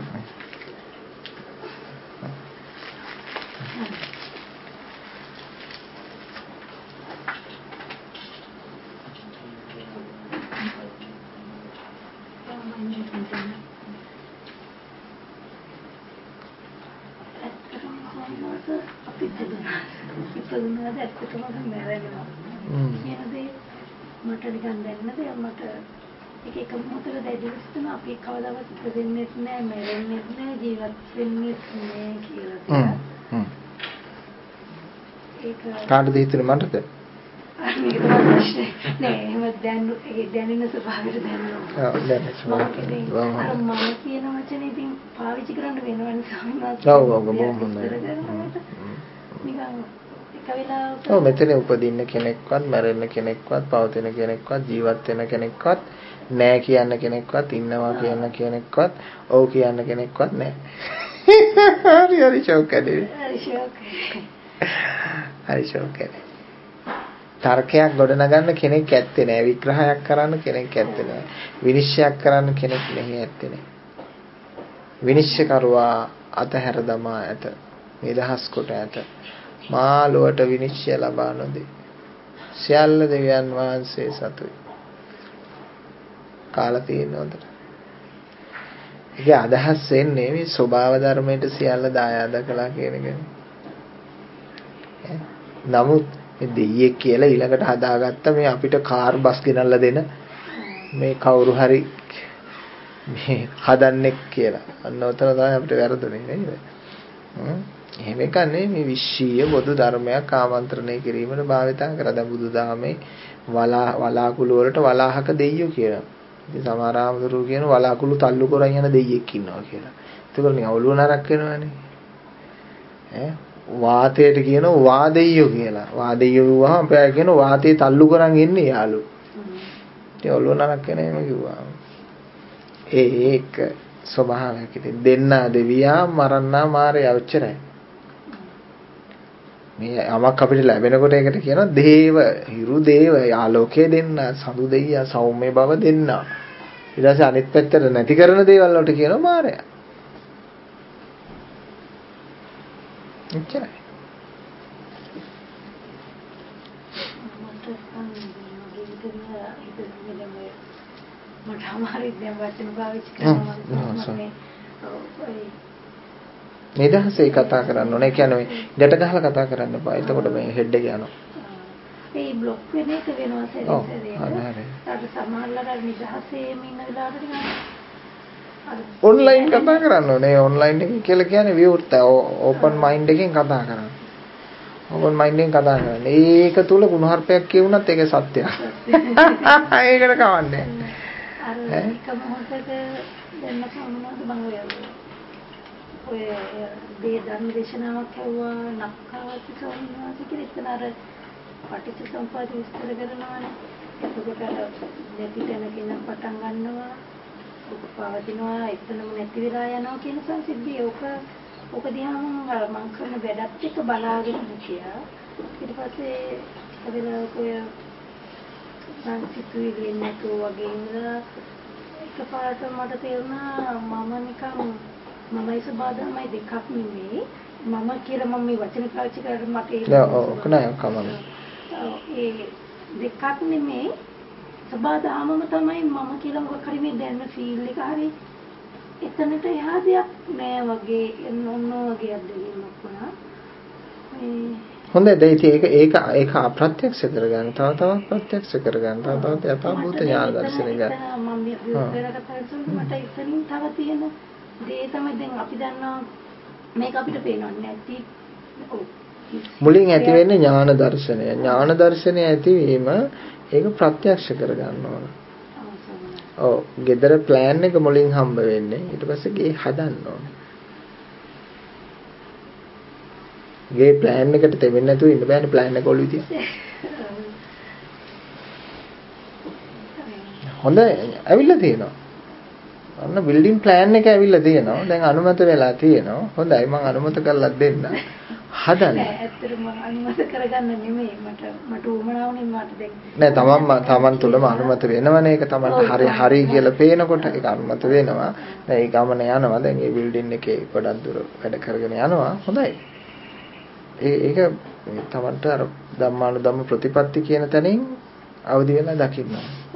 මට නිකන් දැන්නද මට එක එක මොහොතක දැදිවිස් තුන අපි කවදාවත් ඉපදෙන්නේ නැහැ මැරෙන්නේ නැහැ ජීවත් වෙන්නේ නැහැ කියලා. හ්ම් හ්ම්. ඒක කාටද හිතුනේ මටද? මේක තමයි ප්‍රශ්නේ. නෑ එහෙම දැන් ඒ දැනෙන ස්වභාවයට දැනෙනවා. ඔව් දැනෙන ස්වභාවය. අර මම කියන වචනේ ඉතින් පාවිච්චි කරන්න වෙනවනේ ස්වාමීන් වහන්සේ. ඔව් ඔව් බොහොම හොඳයි. නිකන් එක වෙලාවක ඔව් මෙතන උපදින්න කෙනෙක්වත් මැරෙන්න කෙනෙක්වත් පවතින කෙනෙක්වත් ජීවත් වෙන කෙනෙක්වත් නෑ කියන කෙනෙක්වත් ඉන්නවා කියන කෙනෙක්වත් ඔව් කියන කෙනෙක්වත් නෑ. හරි හරි ෂෝක්කනේ. හරි ෂෝක්. හරි ෂෝක්කනේ. තර්කයක් ගොඩනගන්න කෙනෙක් ඇත්තේ නෑ. විග්‍රහයක් කරන්න කෙනෙක් ඇත්තේ නෑ. විනිශ්චයක් කරන්න කෙනෙක් මෙහි ඇත්තේ නෑ. විනිශ්චයකරුවා අතහැර දමා ඇත. නිදහස් කොට ඇත. මාළුවට විනිශ්චය ලබා නොදී. සියල්ල දෙවියන් වහන්සේ සතුයි. කාලා තියෙන හොඳට. ඒකේ අදහස් වෙන්නේ මේ ස්වභාව ධර්මයට සියල්ල දායාද කළා කියන එක. නමුත් මේ දෙයියෙක් කියලා ඊළඟට හදාගත්ත මේ අපිට කාර් බස් ගෙනල්ලා දෙන මේ කවුරු හරි මේ හදන්නේ කියලා. අන්න උතන තමයි අපිට වැරදුනේ නේද? හ්ම්. එහෙම එකක් නෙමෙයි මේ විශ්වීය බොදු ධර්මයක් ආමන්ත්‍රණය කිරීමට භාවිතා කරලා දැන් බුදුදහමේ වලා වලාකුළු වලට වලාහක දෙයියෝ කියනවා. ඉතින් සමහර ආමතුරු කියන වලාකුළු තල්ලු කරන් යන දෙයියෙක් ඉන්නවා කියලා. ඒකෝර නිකන් ඔළුව නරක් වෙනවනේ. ඈ වාතයට කියනවා වාදෙයියෝ කියලා. වාදෙයියෝ වහම අපයා කියන වාතේ තල්ලු කරන් ඉන්නේ යාළු. ඒ ඔළුව නරක් වෙන එහෙම කිව්වා. ඒ ඒක ස්වභාවයක්. ඉතින් දෙන්නා දෙවියා මරන්නා මාරයා ඔච්චරයි. මේ යමක් අපිට ලැබෙනකොට ඒකට කියනවා දේව, හිරු දේව, ආලෝකයේ දෙන්න, සඳු දෙයියා, සෞම්‍ය බව දෙන්න. ඊට පස්සේ අනිත් පැත්තට නැති කරන දේවල් වලට කියනවා මායя. එච්චරයි. මට අමාරුයි දැන් වචන පාවිච්චි කරනවා. නිදහසේ කතා කරන්න ඕනේ. කියන්නේ ගැට ගහලා කතා කරන්න බෑ. එතකොට මේ හෙඩ් එක යනවා. ඒ બ્લોක් වෙන එක වෙනවා සෙරිසරේ. අර සමහරවල් නිදහසේම ඉන්න වෙලාවට නිකන් ඔන්ලයින් කතා කරන්න ඕනේ. ඔන්ලයින් එකකින් කියලා කියන්නේ විවෘත ඕපන් මයින්ඩ් එකකින් කතා කරන්න. ඕපන් මයින්ඩ් එකෙන් කතා කරන්න. ඒක තුල කුණුහරුපයක් කියුණත් ඒක සත්‍යයක්. ඒකට කවන්නේ. අර එක මොහොතක දැන් සම්මත මම ඔය දේ ධර්ම දේශනාවක් ඇහුවා නක්කාවති ස්වාමීන් වහන්සේ කියලා එතන අර පටිච්චසමුප්පාද විස්තර කරනවානේ. එතකොට අර නැති තැනකින් පටන් ගන්නවා පවතිනවා එතනම නැති වෙලා යනවා කියන සංසිද්ධිය. ඔක ඔක දිහාම මම කරන වැඩත් එක්ක බලාගෙන හිටියා. ඊට පස්සේ වෙලාවක ඔය සංසිතුවිලි නැතුව වගේ ඉඳලා එකපාරට මට තේරුණා මම නිකන් මමයි සබාදාමයි දෙකක් නෙමෙයි. මම කියලා මම මේ වචන පාවිච්චි කරලා මට ඒක ඔක නෑ කමන්න. ඒ දෙකක් නෙමෙයි. සබාදාමම තමයි මම කියලා මොකක් හරි මේ දැනෙන ෆීල් එක හරි එතනට එහා දෙයක් නෑ වගේ ඔන්න වගේ අත්දැකීමක් වුණා. හොඳයි ඒක ඒක ඒක අප්‍රත්‍යක්ෂ කරගන්න තව තවත් ප්‍රත්‍යක්ෂ කරගන්න තව තවත් යථාභූත ඥාන දර්ශනය ගන්න. මම මේ විස්තර කතා කරනකොට මට ඉතින් තව තියෙන දේ තමයි දැන් අපි දන්නවා මේක අපිට පේනවන්නේ නැති මුලින් ඇති වෙන්නේ ඥාන දර්ශනය. ඥාන දර්ශනය ඇතිවීම ඒක ප්‍රත්‍යක්ෂ කරගන්න ඕන. ඔව් gedara plan එක මුලින් හම්බ වෙන්නේ ඊට පස්සේ ගේ හදන්න ඕන. ගේ plan එකට තෙමෙන්නේ නැතුව ඉන්න බෑනේ plan එක ඔළුවේ තියලා. හොඳයි ඇවිල්ලා තියෙනවා. අන්න බිල්ඩින් ප්ලෑන් එක ඇවිල්ලා තියෙනවා. දැන් අනුමත වෙලා තියෙනවා. හොඳයි මම අනුමත කරලා දෙන්න. හදන්න. ඇත්තටම මම අනුමත කරගන්න නෙමෙයි මට මට උවමනාවනේ මට දැන්. නෑ තමන්ම තමන් තුළම අනුමත වෙනවනේ. ඒක තමන්ට හරි හරි කියලා පේනකොට ඒක අනුමත වෙනවා. දැන් ඒ ගමන යනවා. දැන් මේ බිල්ඩින් එකේ ගොඩක් දුර වැඩ කරගෙන යනවා. හොඳයි. ඒ ඒක තමන්ට අර ධම්මානුධම්ම ප්‍රතිපatti කියන තැනින් අවදි වෙලා දකින්න.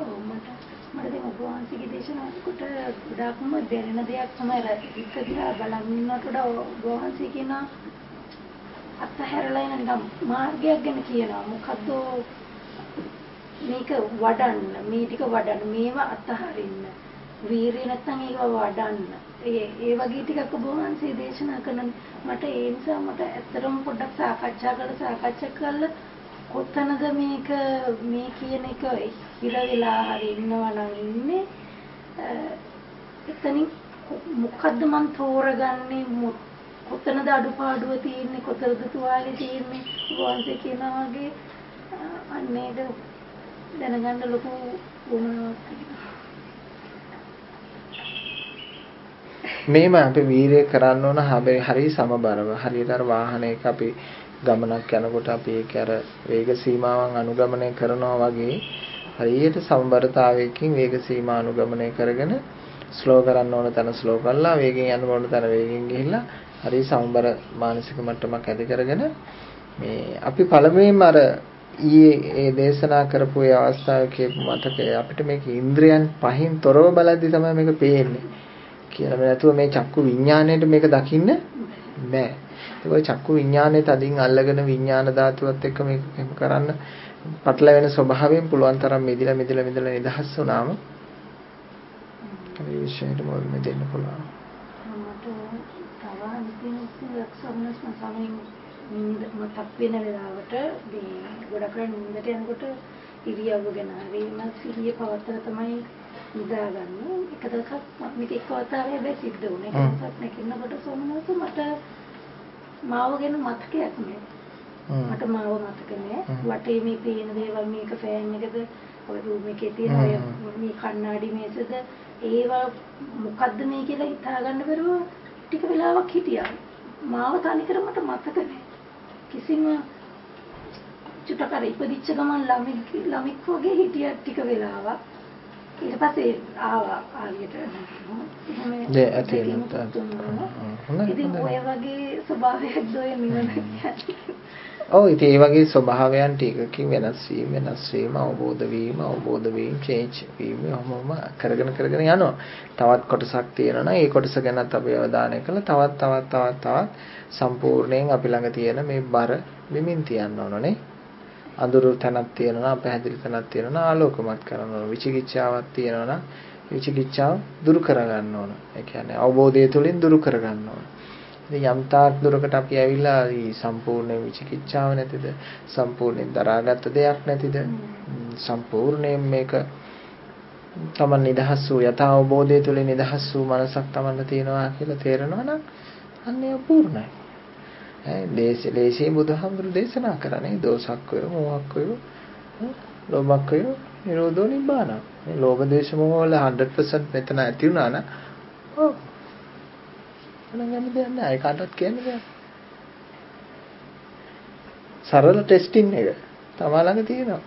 ගොඩාක්ම දැනෙන දෙයක් තමයි එක දිහා බලන් ඉන්නකොට වඩා වහන්සේ කියන අත්හැරලා යන නිකම් මාර්ගයක් ගැන කියනවා. මොකද්ද මේක වඩන්න මේ ටික වඩන්න මේවා අත්හරින්න වීරිය නැත්තම් ඒව වඩන්න ඒ ඒ වගේ ටිකක් වහන්සේ දේශනා කරන මට ඒ නිසා මට ඇත්තටම පොඩ්ඩක් සාකච්ඡා කරලා සාකච්ඡා කරලා කොතනද මේක මේ කියන එක ඉර වෙලා හරි ඉන්නවා නම් ඉන්නේ එතනින් මොකද්ද මන් තෝරගන්නේ කොතනද අඩුපාඩුව තියෙන්නේ කොතනද තුවාලේ තියෙන්නේ වහන්සේ කියනවා වගේ අන්නේද දැනගන්න ලොකු වුණාවක් මේම අපි වීරය කරන්න ඕන හැබැයි හරි සමබරව හරියට අර වාහනයක අපි ගමනක් යනකොට අපි ඒක අර වේග සීමාවන් අනුගමනය කරනවා වගේ හරියට සමබරතාවයකින් වේග සීමා අනුගමනය කරගෙන ස්ලෝ කරන්න ඕන තැන ස්ලෝ කරලා වේගෙන් යන්න ඕන තැන වේගෙන් ගිහිල්ලා හරි සමබර මානසික මට්ටමක් ඇති කරගෙන මේ අපි පළමුවෙන්ම අර ඊයේ ඒ දේශනා කරපු ඒ අවස්ථාවේ කියපු මතකය අපිට මේක ඉන්ද්‍රයන් පහින් තොරව බලද්දි තමයි මේක පේන්නේ කියලා නැතුව මේ චක්කු විඥාණයට මේක දකින්න බෑ. ඒක චක්කු විඥාණය තදින් අල්ලගෙන විඥාන ධාතුවත් එක්ක මේක කරන්න පටල වෙන ස්වභාවයෙන් පුළුවන් තරම් මෙදිලා මෙදිලා මෙදිලා නිදහස් වුණාම ඒ විශ්වයට මොකද මේ දෙන්න පුළුවන්. මට තව අනිත් සම්මස් මසමින් නින්ද මතක් වෙන වෙලාවට මේ ගොඩක් වෙන නින්දට යනකොට ඉරියව්ව ගැන හරිම සිහිය පවත්තර තමයි නිදාගන්නේ. එක දවසක් මේක එක්ක වතාවේ හැබැයි සිද්ධ වුණේ. එක දවසක් නැකිනකොට සොම්නස මට මාව ගැන මතකයක් නෑ. මට මාව මතක නෑ. වටේ මේ පේන දේවල් මේක ෆෑන් එකද ඔය රූම් එකේ තියෙන ඔය මේ කණ්ණාඩි මේසද ඒවා මොකද්ද මේ කියලා හිතාගන්න බැරුව ටික වෙලාවක් හිටියා. මාව තනිකර මට මතක නෑ. කිසිම චුට්ටක් අර ඉපදිච්ච ගමන් ළමෙක් ළමෙක් වගේ හිටියා ටික වෙලාවක්. ඊට පස්සේ ආවා ආලියට එහෙම නේ ඇතිවෙනත් ඉතින් ඔය වගේ ස්වභාවයක් දොය නිවන ඔව් ඉතින් ඒ වගේ ස්වභාවයන් ටිකකින් වෙනස් වීම වෙනස් වීම අවබෝධ වීම අවබෝධ වීම චේන්ජ් වීම ඔහොමම කරගෙන කරගෙන යනවා. තවත් කොටසක් තියෙනවා නම් ඒ කොටස ගැනත් අපි අවධානය කළා. තවත් තවත් තවත් තවත් සම්පූර්ණයෙන් අපි ළඟ තියෙන මේ බර විමින් තියන්න ඕනනේ. අඳුරු තැනක් තියෙනවා පැහැදිලි තැනක් තියෙනවා ආලෝකමත් කරන්න ඕන. විචිකිච්ඡාවක් තියෙනවා විචිකිච්ඡාව දුරු කරගන්න ඕන. ඒ කියන්නේ අවබෝධය තුළින් දුරු කරගන්න ඕන. ඉතින් යම් තාක් දුරකට අපි ඇවිල්ලා මේ සම්පූර්ණ විචිකිච්ඡාව නැතිද සම්පූර්ණයෙන් දරාගත් දෙයක් නැතිද සම්පූර්ණයෙන් මේක තමන් නිදහස් වූ යථා අවබෝධය තුළින් නිදහස් වූ මනසක් තමන්ට තියෙනවා කියලා තේරෙනවා නම් අන්නේ පූර්ණයි. ඒ දේශ ලේසී බුදුහාමුදුරු දේශනා කරන්නේ දෝසක් වේ මොහක් වේ ලෝභක් වේ නිරෝධෝ නිබ්බාන. මේ ලෝභ දේශ මොහ වල one hundred percent මෙතන ඇති වුණා නම් ඔව් අනංගම දෙයක් නෑ ඒකටත් කියන්නේ බෑ. සරල ටෙස්ටිං එක තමා ළඟ තියෙනවා.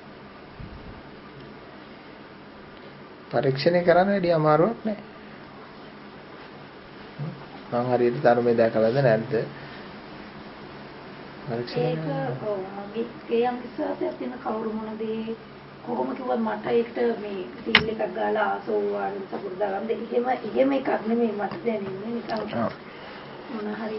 පරීක්ෂණය කරන්න වැඩි අමාරුවක් නෑ. මම හරියට ධර්මයේ දැකලාද නැද්ද? ඒක ඔව් මගේ යම් විශ්වාසයක් තියෙන කවුරු මොන දේ කොහොම කිව්වත් මට ඒකට මේ සීල් එකක් ගාලා ආසෝවාන් සපුරදාගන්න එහෙම එහෙම එකක් නෙමෙයි මට දැනෙන්නේ නිකන් මොන හරි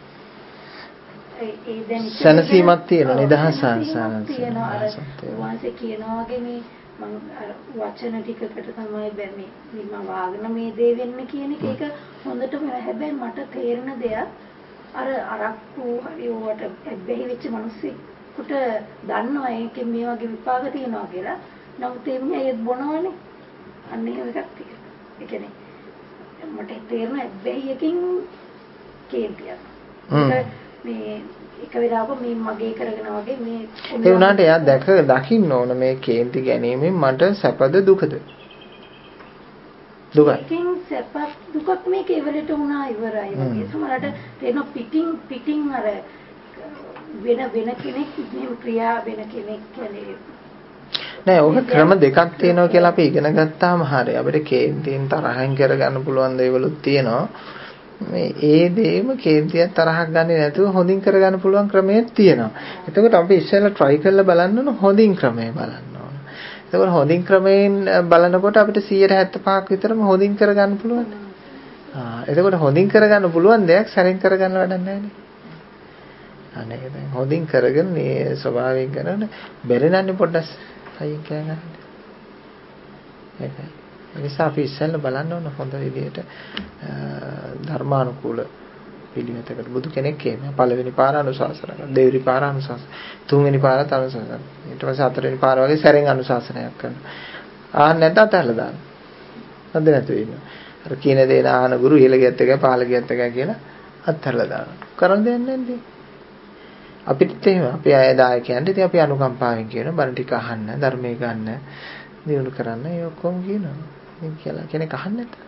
ඒ දැන් සනසීමක් තියෙන නිදහසක් තියෙනවා අර වාසේ කියනවා වගේ මේ මම වචන ටිකකට තමයි බැන්නේ මම වාගන මේ දේ වෙන්නේ කියන එක ඒක හොඳටම හැබැයි මට තේරෙන දෙයක් අර අරක්කු හරි ඕවට බැහැ වෙච්ච මිනිස්සුන්ට දන්නවා ඒකේ මේ වගේ විපාක තියෙනවා කියලා. නමුත් ඒ මිනිහා ඒත් බොනවනේ. අන්න එහෙම එකක් තියෙනවා. ඒ කියන්නේ මට තේරෙන බැහැයකින් කේන්තියක්. මේ එක වෙලාවක මේ මගේ කරගෙන වගේ මේ ඒ උනාට එයා දැක දකින්න ඕන මේ කේන්ති ගැනීමෙන් මට සැපද දුකද? දුකයි. ඒකෙන් සැප දුකක් මේ කෙවලට වුණා ඉවරයි වගේ. සමහරට තේන පිටින් පිටින් අර වෙන වෙන කෙනෙක් මෙහෙම ක්‍රියා වෙන කෙනෙක් කියන්නේ නෑ ඔක ක්‍රම දෙකක් තියෙනවා කියලා අපි ඉගෙන ගත්තාම හරිය. අපිට කේන්තියෙන් තරහින් කරගන්න පුළුවන් දේවලුත් තියෙනවා. මේ ඒ දේම කේන්තියක් තරහක් ගන්නේ නැතුව හොඳින් කරගන්න පුළුවන් ක්‍රමයක් තියෙනවා. එතකොට අපි ඉස්සෙල්ලා try කරලා බලන්න ඕන හොඳින් ක්‍රමය බලන්න ඕන. එතකොට හොඳින් ක්‍රමයෙන් බලනකොට අපිට one hundred seventy-five විතරම හොඳින් කරගන්න පුළුවන්. ආ එතකොට හොඳින් කරගන්න පුළුවන් දෙයක් සැරෙන් කරගන්න වැඩක් නැහැ නේ. අනේ දැන් හොඳින් කරගෙන මේ ස්වභාවයෙන් කරන බැරෙනන්නේ පොඩ්ඩක් අයින් කෑ ගන්න. ඒකයි. ඒ නිසා අපි ඉස්සෙල්ලා බලන්න ඕන හොඳ විදිහට ධර්මානුකූල පිළිවෙතකට බුදු කෙනෙක් එහෙම පළවෙනි පාර අනුශාසන කරනවා. දෙවෙනි පාර අනුශාසන. තුන්වෙනි පාරත් අනුශාසන කරනවා. ඊට පස්සේ හතරවෙනි පාර වගේ සැරෙන් අනුශාසනයක් කරනවා. ආන්න නැත්නම් අතහැරලා දානවා. නැද්ද නැතු වෙනවා. අර කියන දේ නාන ගුරු ඉහළ ගියත් එකයි පහළ ගියත් එකයි කියලා අත්හැරලා දානවා. කරන්න දෙයක් නැද්ද? අපිට එහෙම අපි අය දායකයන්ට ඉතින් අපි අනුකම්පාවෙන් කියන බණ ටික අහන්න, ධර්මයේ ගන්න, දිනු කරන්න ඒ ඔක්කොම කියනවා. ඉතින් කියලා කෙනෙක් අහන්නේ නැත.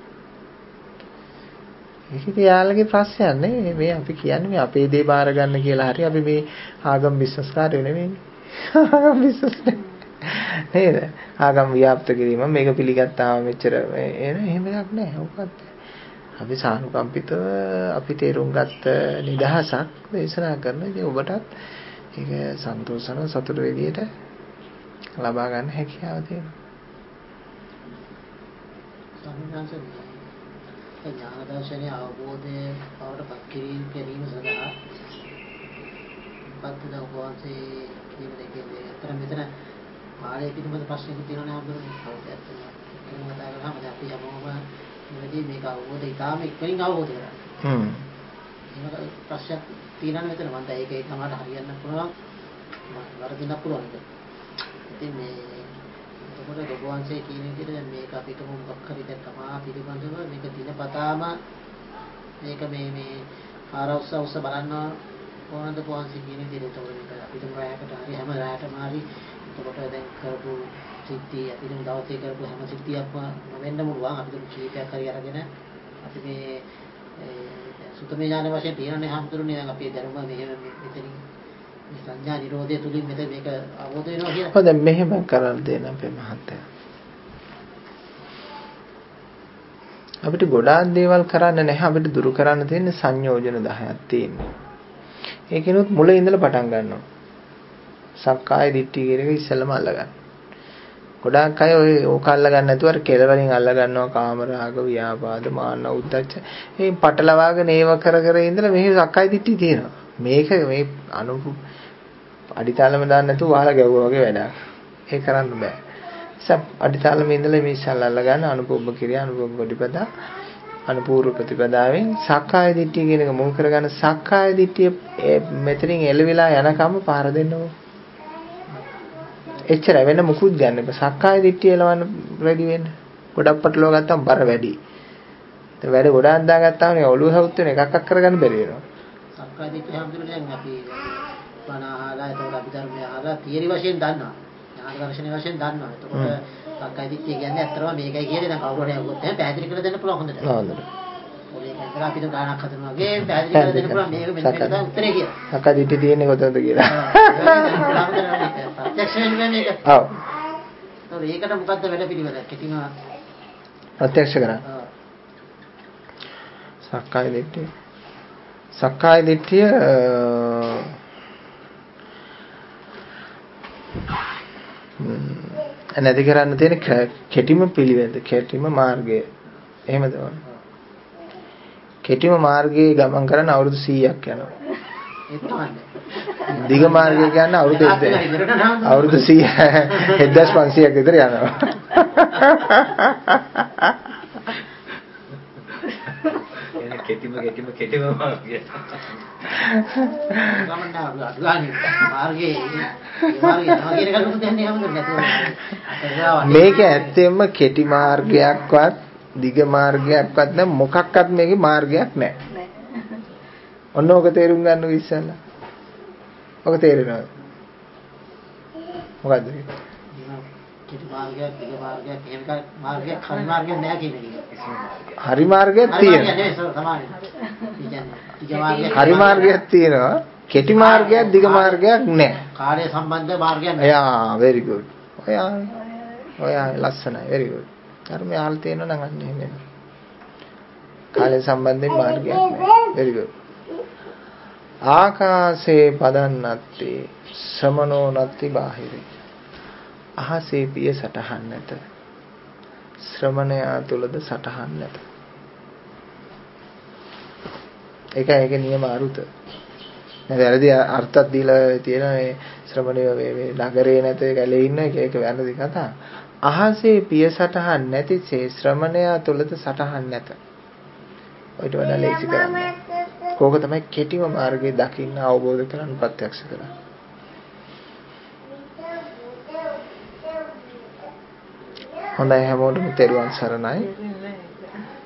ඒක ඉතින් යාළුවගේ ප්‍රශ්නයක් නෙවෙයි. මේ අපි කියන්නේ මේ අපේ දේ බාර ගන්න කියලා හරි අපි මේ ආගම් විශ්වාසකාරයෝ නෙවෙයි. ආගම් විශ්වාස නේද? ආගම් ව්‍යාප්ත කිරීම මේක පිළිගත්තාම මෙච්චර එන එහෙම එකක් නෑ. ඔක්කත් අපි සානුකම්පිතව අපි තේරුම් ගත්ත නිදහසක් දේශනා කරන ඉතින් ඔබටත් ඒක සන්තෝෂන සතුට විදියට ලබා ගන්න හැකියාව තියෙනවා. සම්මාසන ඥාන දර්ශනයේ අවබෝධයේ බවට පත් කිරීම කිරීම සඳහා පත්ද උපවාසයේ කියන දෙකේ අතර මෙතන කාලය පිළිබඳ ප්‍රශ්නයක් තියෙනවා නේද? අවශ්‍යත් වෙනවා. කතා කරාම අපි හැමෝම මේකදී මේක අවබෝධය ඉතාම ඉක්මනින් අවබෝධ කරගන්න. හ්ම්. මේක ප්‍රශ්නයක් තියෙනවා මෙතන මම දැන් ඒක ඒ තමයි හරියන්න පුළුවන්. වරදින්න පුළුවන් ඒක. ඉතින් මේ එතකොට ගොබවංශයේ කියන විදිහට දැන් මේක අපිට මොකක් හරි දැන් තමා පිළිබඳව මේක දිනපතාම මේක මේ මේ ආරවුස්ස උස්ස බලන්න ඕනද පොන්සි කියන විදිහට ඒක අපිට රැයකට හරි හැම රැයටම හරි එතකොට දැන් කරපු සිද්ධිය අපිට දවසේ කරපු හැම සිද්ධියක්ම වෙන්න පුළුවන් අපිට කීපයක් හරි අරගෙන අපි මේ සුතමේ ඥාන වශයෙන් තියෙනනේ හැමතුරුනේ දැන් අපි ධර්ම මෙහෙම මෙතනින් මේ සංඥා නිරෝධය තුලින් මෙතන මේක අවබෝධ වෙනවා කියලා. ඔව් දැන් මෙහෙම කරලා දෙන්න අපේ මහත්තයා. අපිට ගොඩාක් දේවල් කරන්න නැහැ අපිට දුරු කරන්න තියෙන සංයෝජන දහයක් තියෙනවා. ඒකිනුත් මුල ඉඳලා පටන් ගන්නවා. සක්කාය දිට්ඨිය කියන එක ඉස්සෙල්ලම අල්ලගන්න. ගොඩාක් අය ඔය ඕක අල්ල ගන්න නැතුව අර කෙලවලින් අල්ල ගන්නවා කාමරාග ව්‍යාපාද මාන්න උද්දච්ච. මේ පටලවාගෙන ඒව කර කර ඉඳලා මේ සක්කාය දිට්ඨිය තියෙනවා. මේක මේ අනු අඩිතාලම දාන්න නැතුව වහලා ගැවුවා වගේ වැඩක්. ඒක කරන්න බෑ. සබ් අඩිතාලම ඉඳලා මේ ඉස්සල්ලා අල්ල ගන්න අනුපොබ්බ කිරිය අනුපොබ්බ ප්‍රතිපදා අනුපූර්ව ප්‍රතිපදාවෙන් සක්කාය දිට්ඨිය කියන එක මුල් කරගන්න සක්කාය දිට්ඨිය මෙතනින් එළවිලා යනකම් පාර දෙන්න ඕන. එච්චර වෙන මුකුත් ගන්න එපා. සක්කාය දිට්ඨිය එලවන්න රෙඩි වෙන්න. ගොඩක් පටලවා ගත්තාම බර වැඩි. ඒ වැඩ ගොඩක් දාගත්තාම නේ ඔළුව හවුත් වෙන එකක් අක් කරගන්න බැරි වෙනවා. සක්කාය දිට්ඨිය හැමදෙරේ දැන් අපි බණ අහලා ඒතකොට අපි ධර්මය අහලා තියරි වශයෙන් දන්නවා. ඥාන දර්ශනීය වශයෙන් දන්නවා. ඒතකොට සක්කාය දිට්ඨිය කියන්නේ ඇත්තටම මේකයි කියන්නේ දැන් කවුරු හරි අහුවොත් එහෙනම් පැහැදිලි කරලා දෙන්න පුළුවන් හොඳට. හොඳට. ඔය එකතර අපිට ගානක් හදනවා වගේ පැහැදිලි කරලා දෙන්න පුළුවන් මේක මෙන්න මේක තමයි උත්තරේ කියලා. සක්කාය දිට්ඨිය තියෙන්නේ කොතනද කියලා. ප්‍රත්‍යක්ෂයෙන් මේක. ඔව්. ඒකට මොකද්ද වැඩ පිළිවෙල? කෙටිම ප්‍රත්‍යක්ෂ කරා. සක්කාය දිට්ඨිය. සක්කාය දිට්ඨිය නැති කරන්න තියෙන කෙටිම පිළිවෙල, කෙටිම මාර්ගය. එහෙමද? කෙටිම මාර්ගයේ ගමන් කරන අවුරුදු සීයක් යනවා. දිග මාර්ගය කියන්නේ අවුරුදු අවුරුදු සීය එක්දාස් පන්සීයක් විතර යනවා. එන කෙටිම කෙටිම කෙටිම මාර්ගය. ගමන් අඩුවානි මාර්ගයේ මාර්ගය තමයි කරුණු දෙන්නේ හැමෝටම මේක ඇත්තෙන්ම කෙටි මාර්ගයක්වත් දිග මාර්ගයක්වත් නැ මොකක්වත් මේකේ මාර්ගයක් නැහැ. ඔන්න ඔක තේරුම් ගන්න ඕක ඉස්සෙල්ලා. ඔක තේරෙනවද? මොකද්ද මේ? කෙටි මාර්ගයක් දිග මාර්ගයක් එහෙම මාර්ගයක් හරි මාර්ගයක් නැහැ කියන එක. හරි මාර්ගයක් තියෙනවා. හරි මාර්ගයක් තියෙනවා. කෙටි මාර්ගයක් දිග මාර්ගයක් නැහැ. කාර්ය සම්බන්ධ මාර්ගයක් නැහැ. යා very good. ඔයා ඔයා ලස්සනයි very good. ධර්මය ආල් තියෙනවා නම් අන්න එහෙම වෙනවා. කාර්ය සම්බන්ධයෙන් මාර්ගයක් නැහැ. very good. ආකාසේ පදන්නත්ති ශ්‍රමණෝ නත්ති බාහිරේ. අහසේ පිය සටහන් නැත. ශ්‍රමණයා තුලද සටහන් නැත. ඒකයි ඒකේ නියම අරුත. දැන් වැරදි අර්ථයක් දීලා තියෙන මේ ශ්‍රමණය මේ නගරේ නැත ගැලේ ඉන්න එක ඒක වැරදි කතා. අහසේ පිය සටහන් නැතිසේ ශ්‍රමණයා තුලද සටහන් නැත. ඔයිට වඩා ලේසි කරන්න. කෝක තමයි කෙටිම මාර්ගය දකින්න අවබෝධ කරගන්න ප්‍රත්‍යක්ෂ කරගන්න. හොඳයි හැමෝටම තෙරුවන් සරණයි.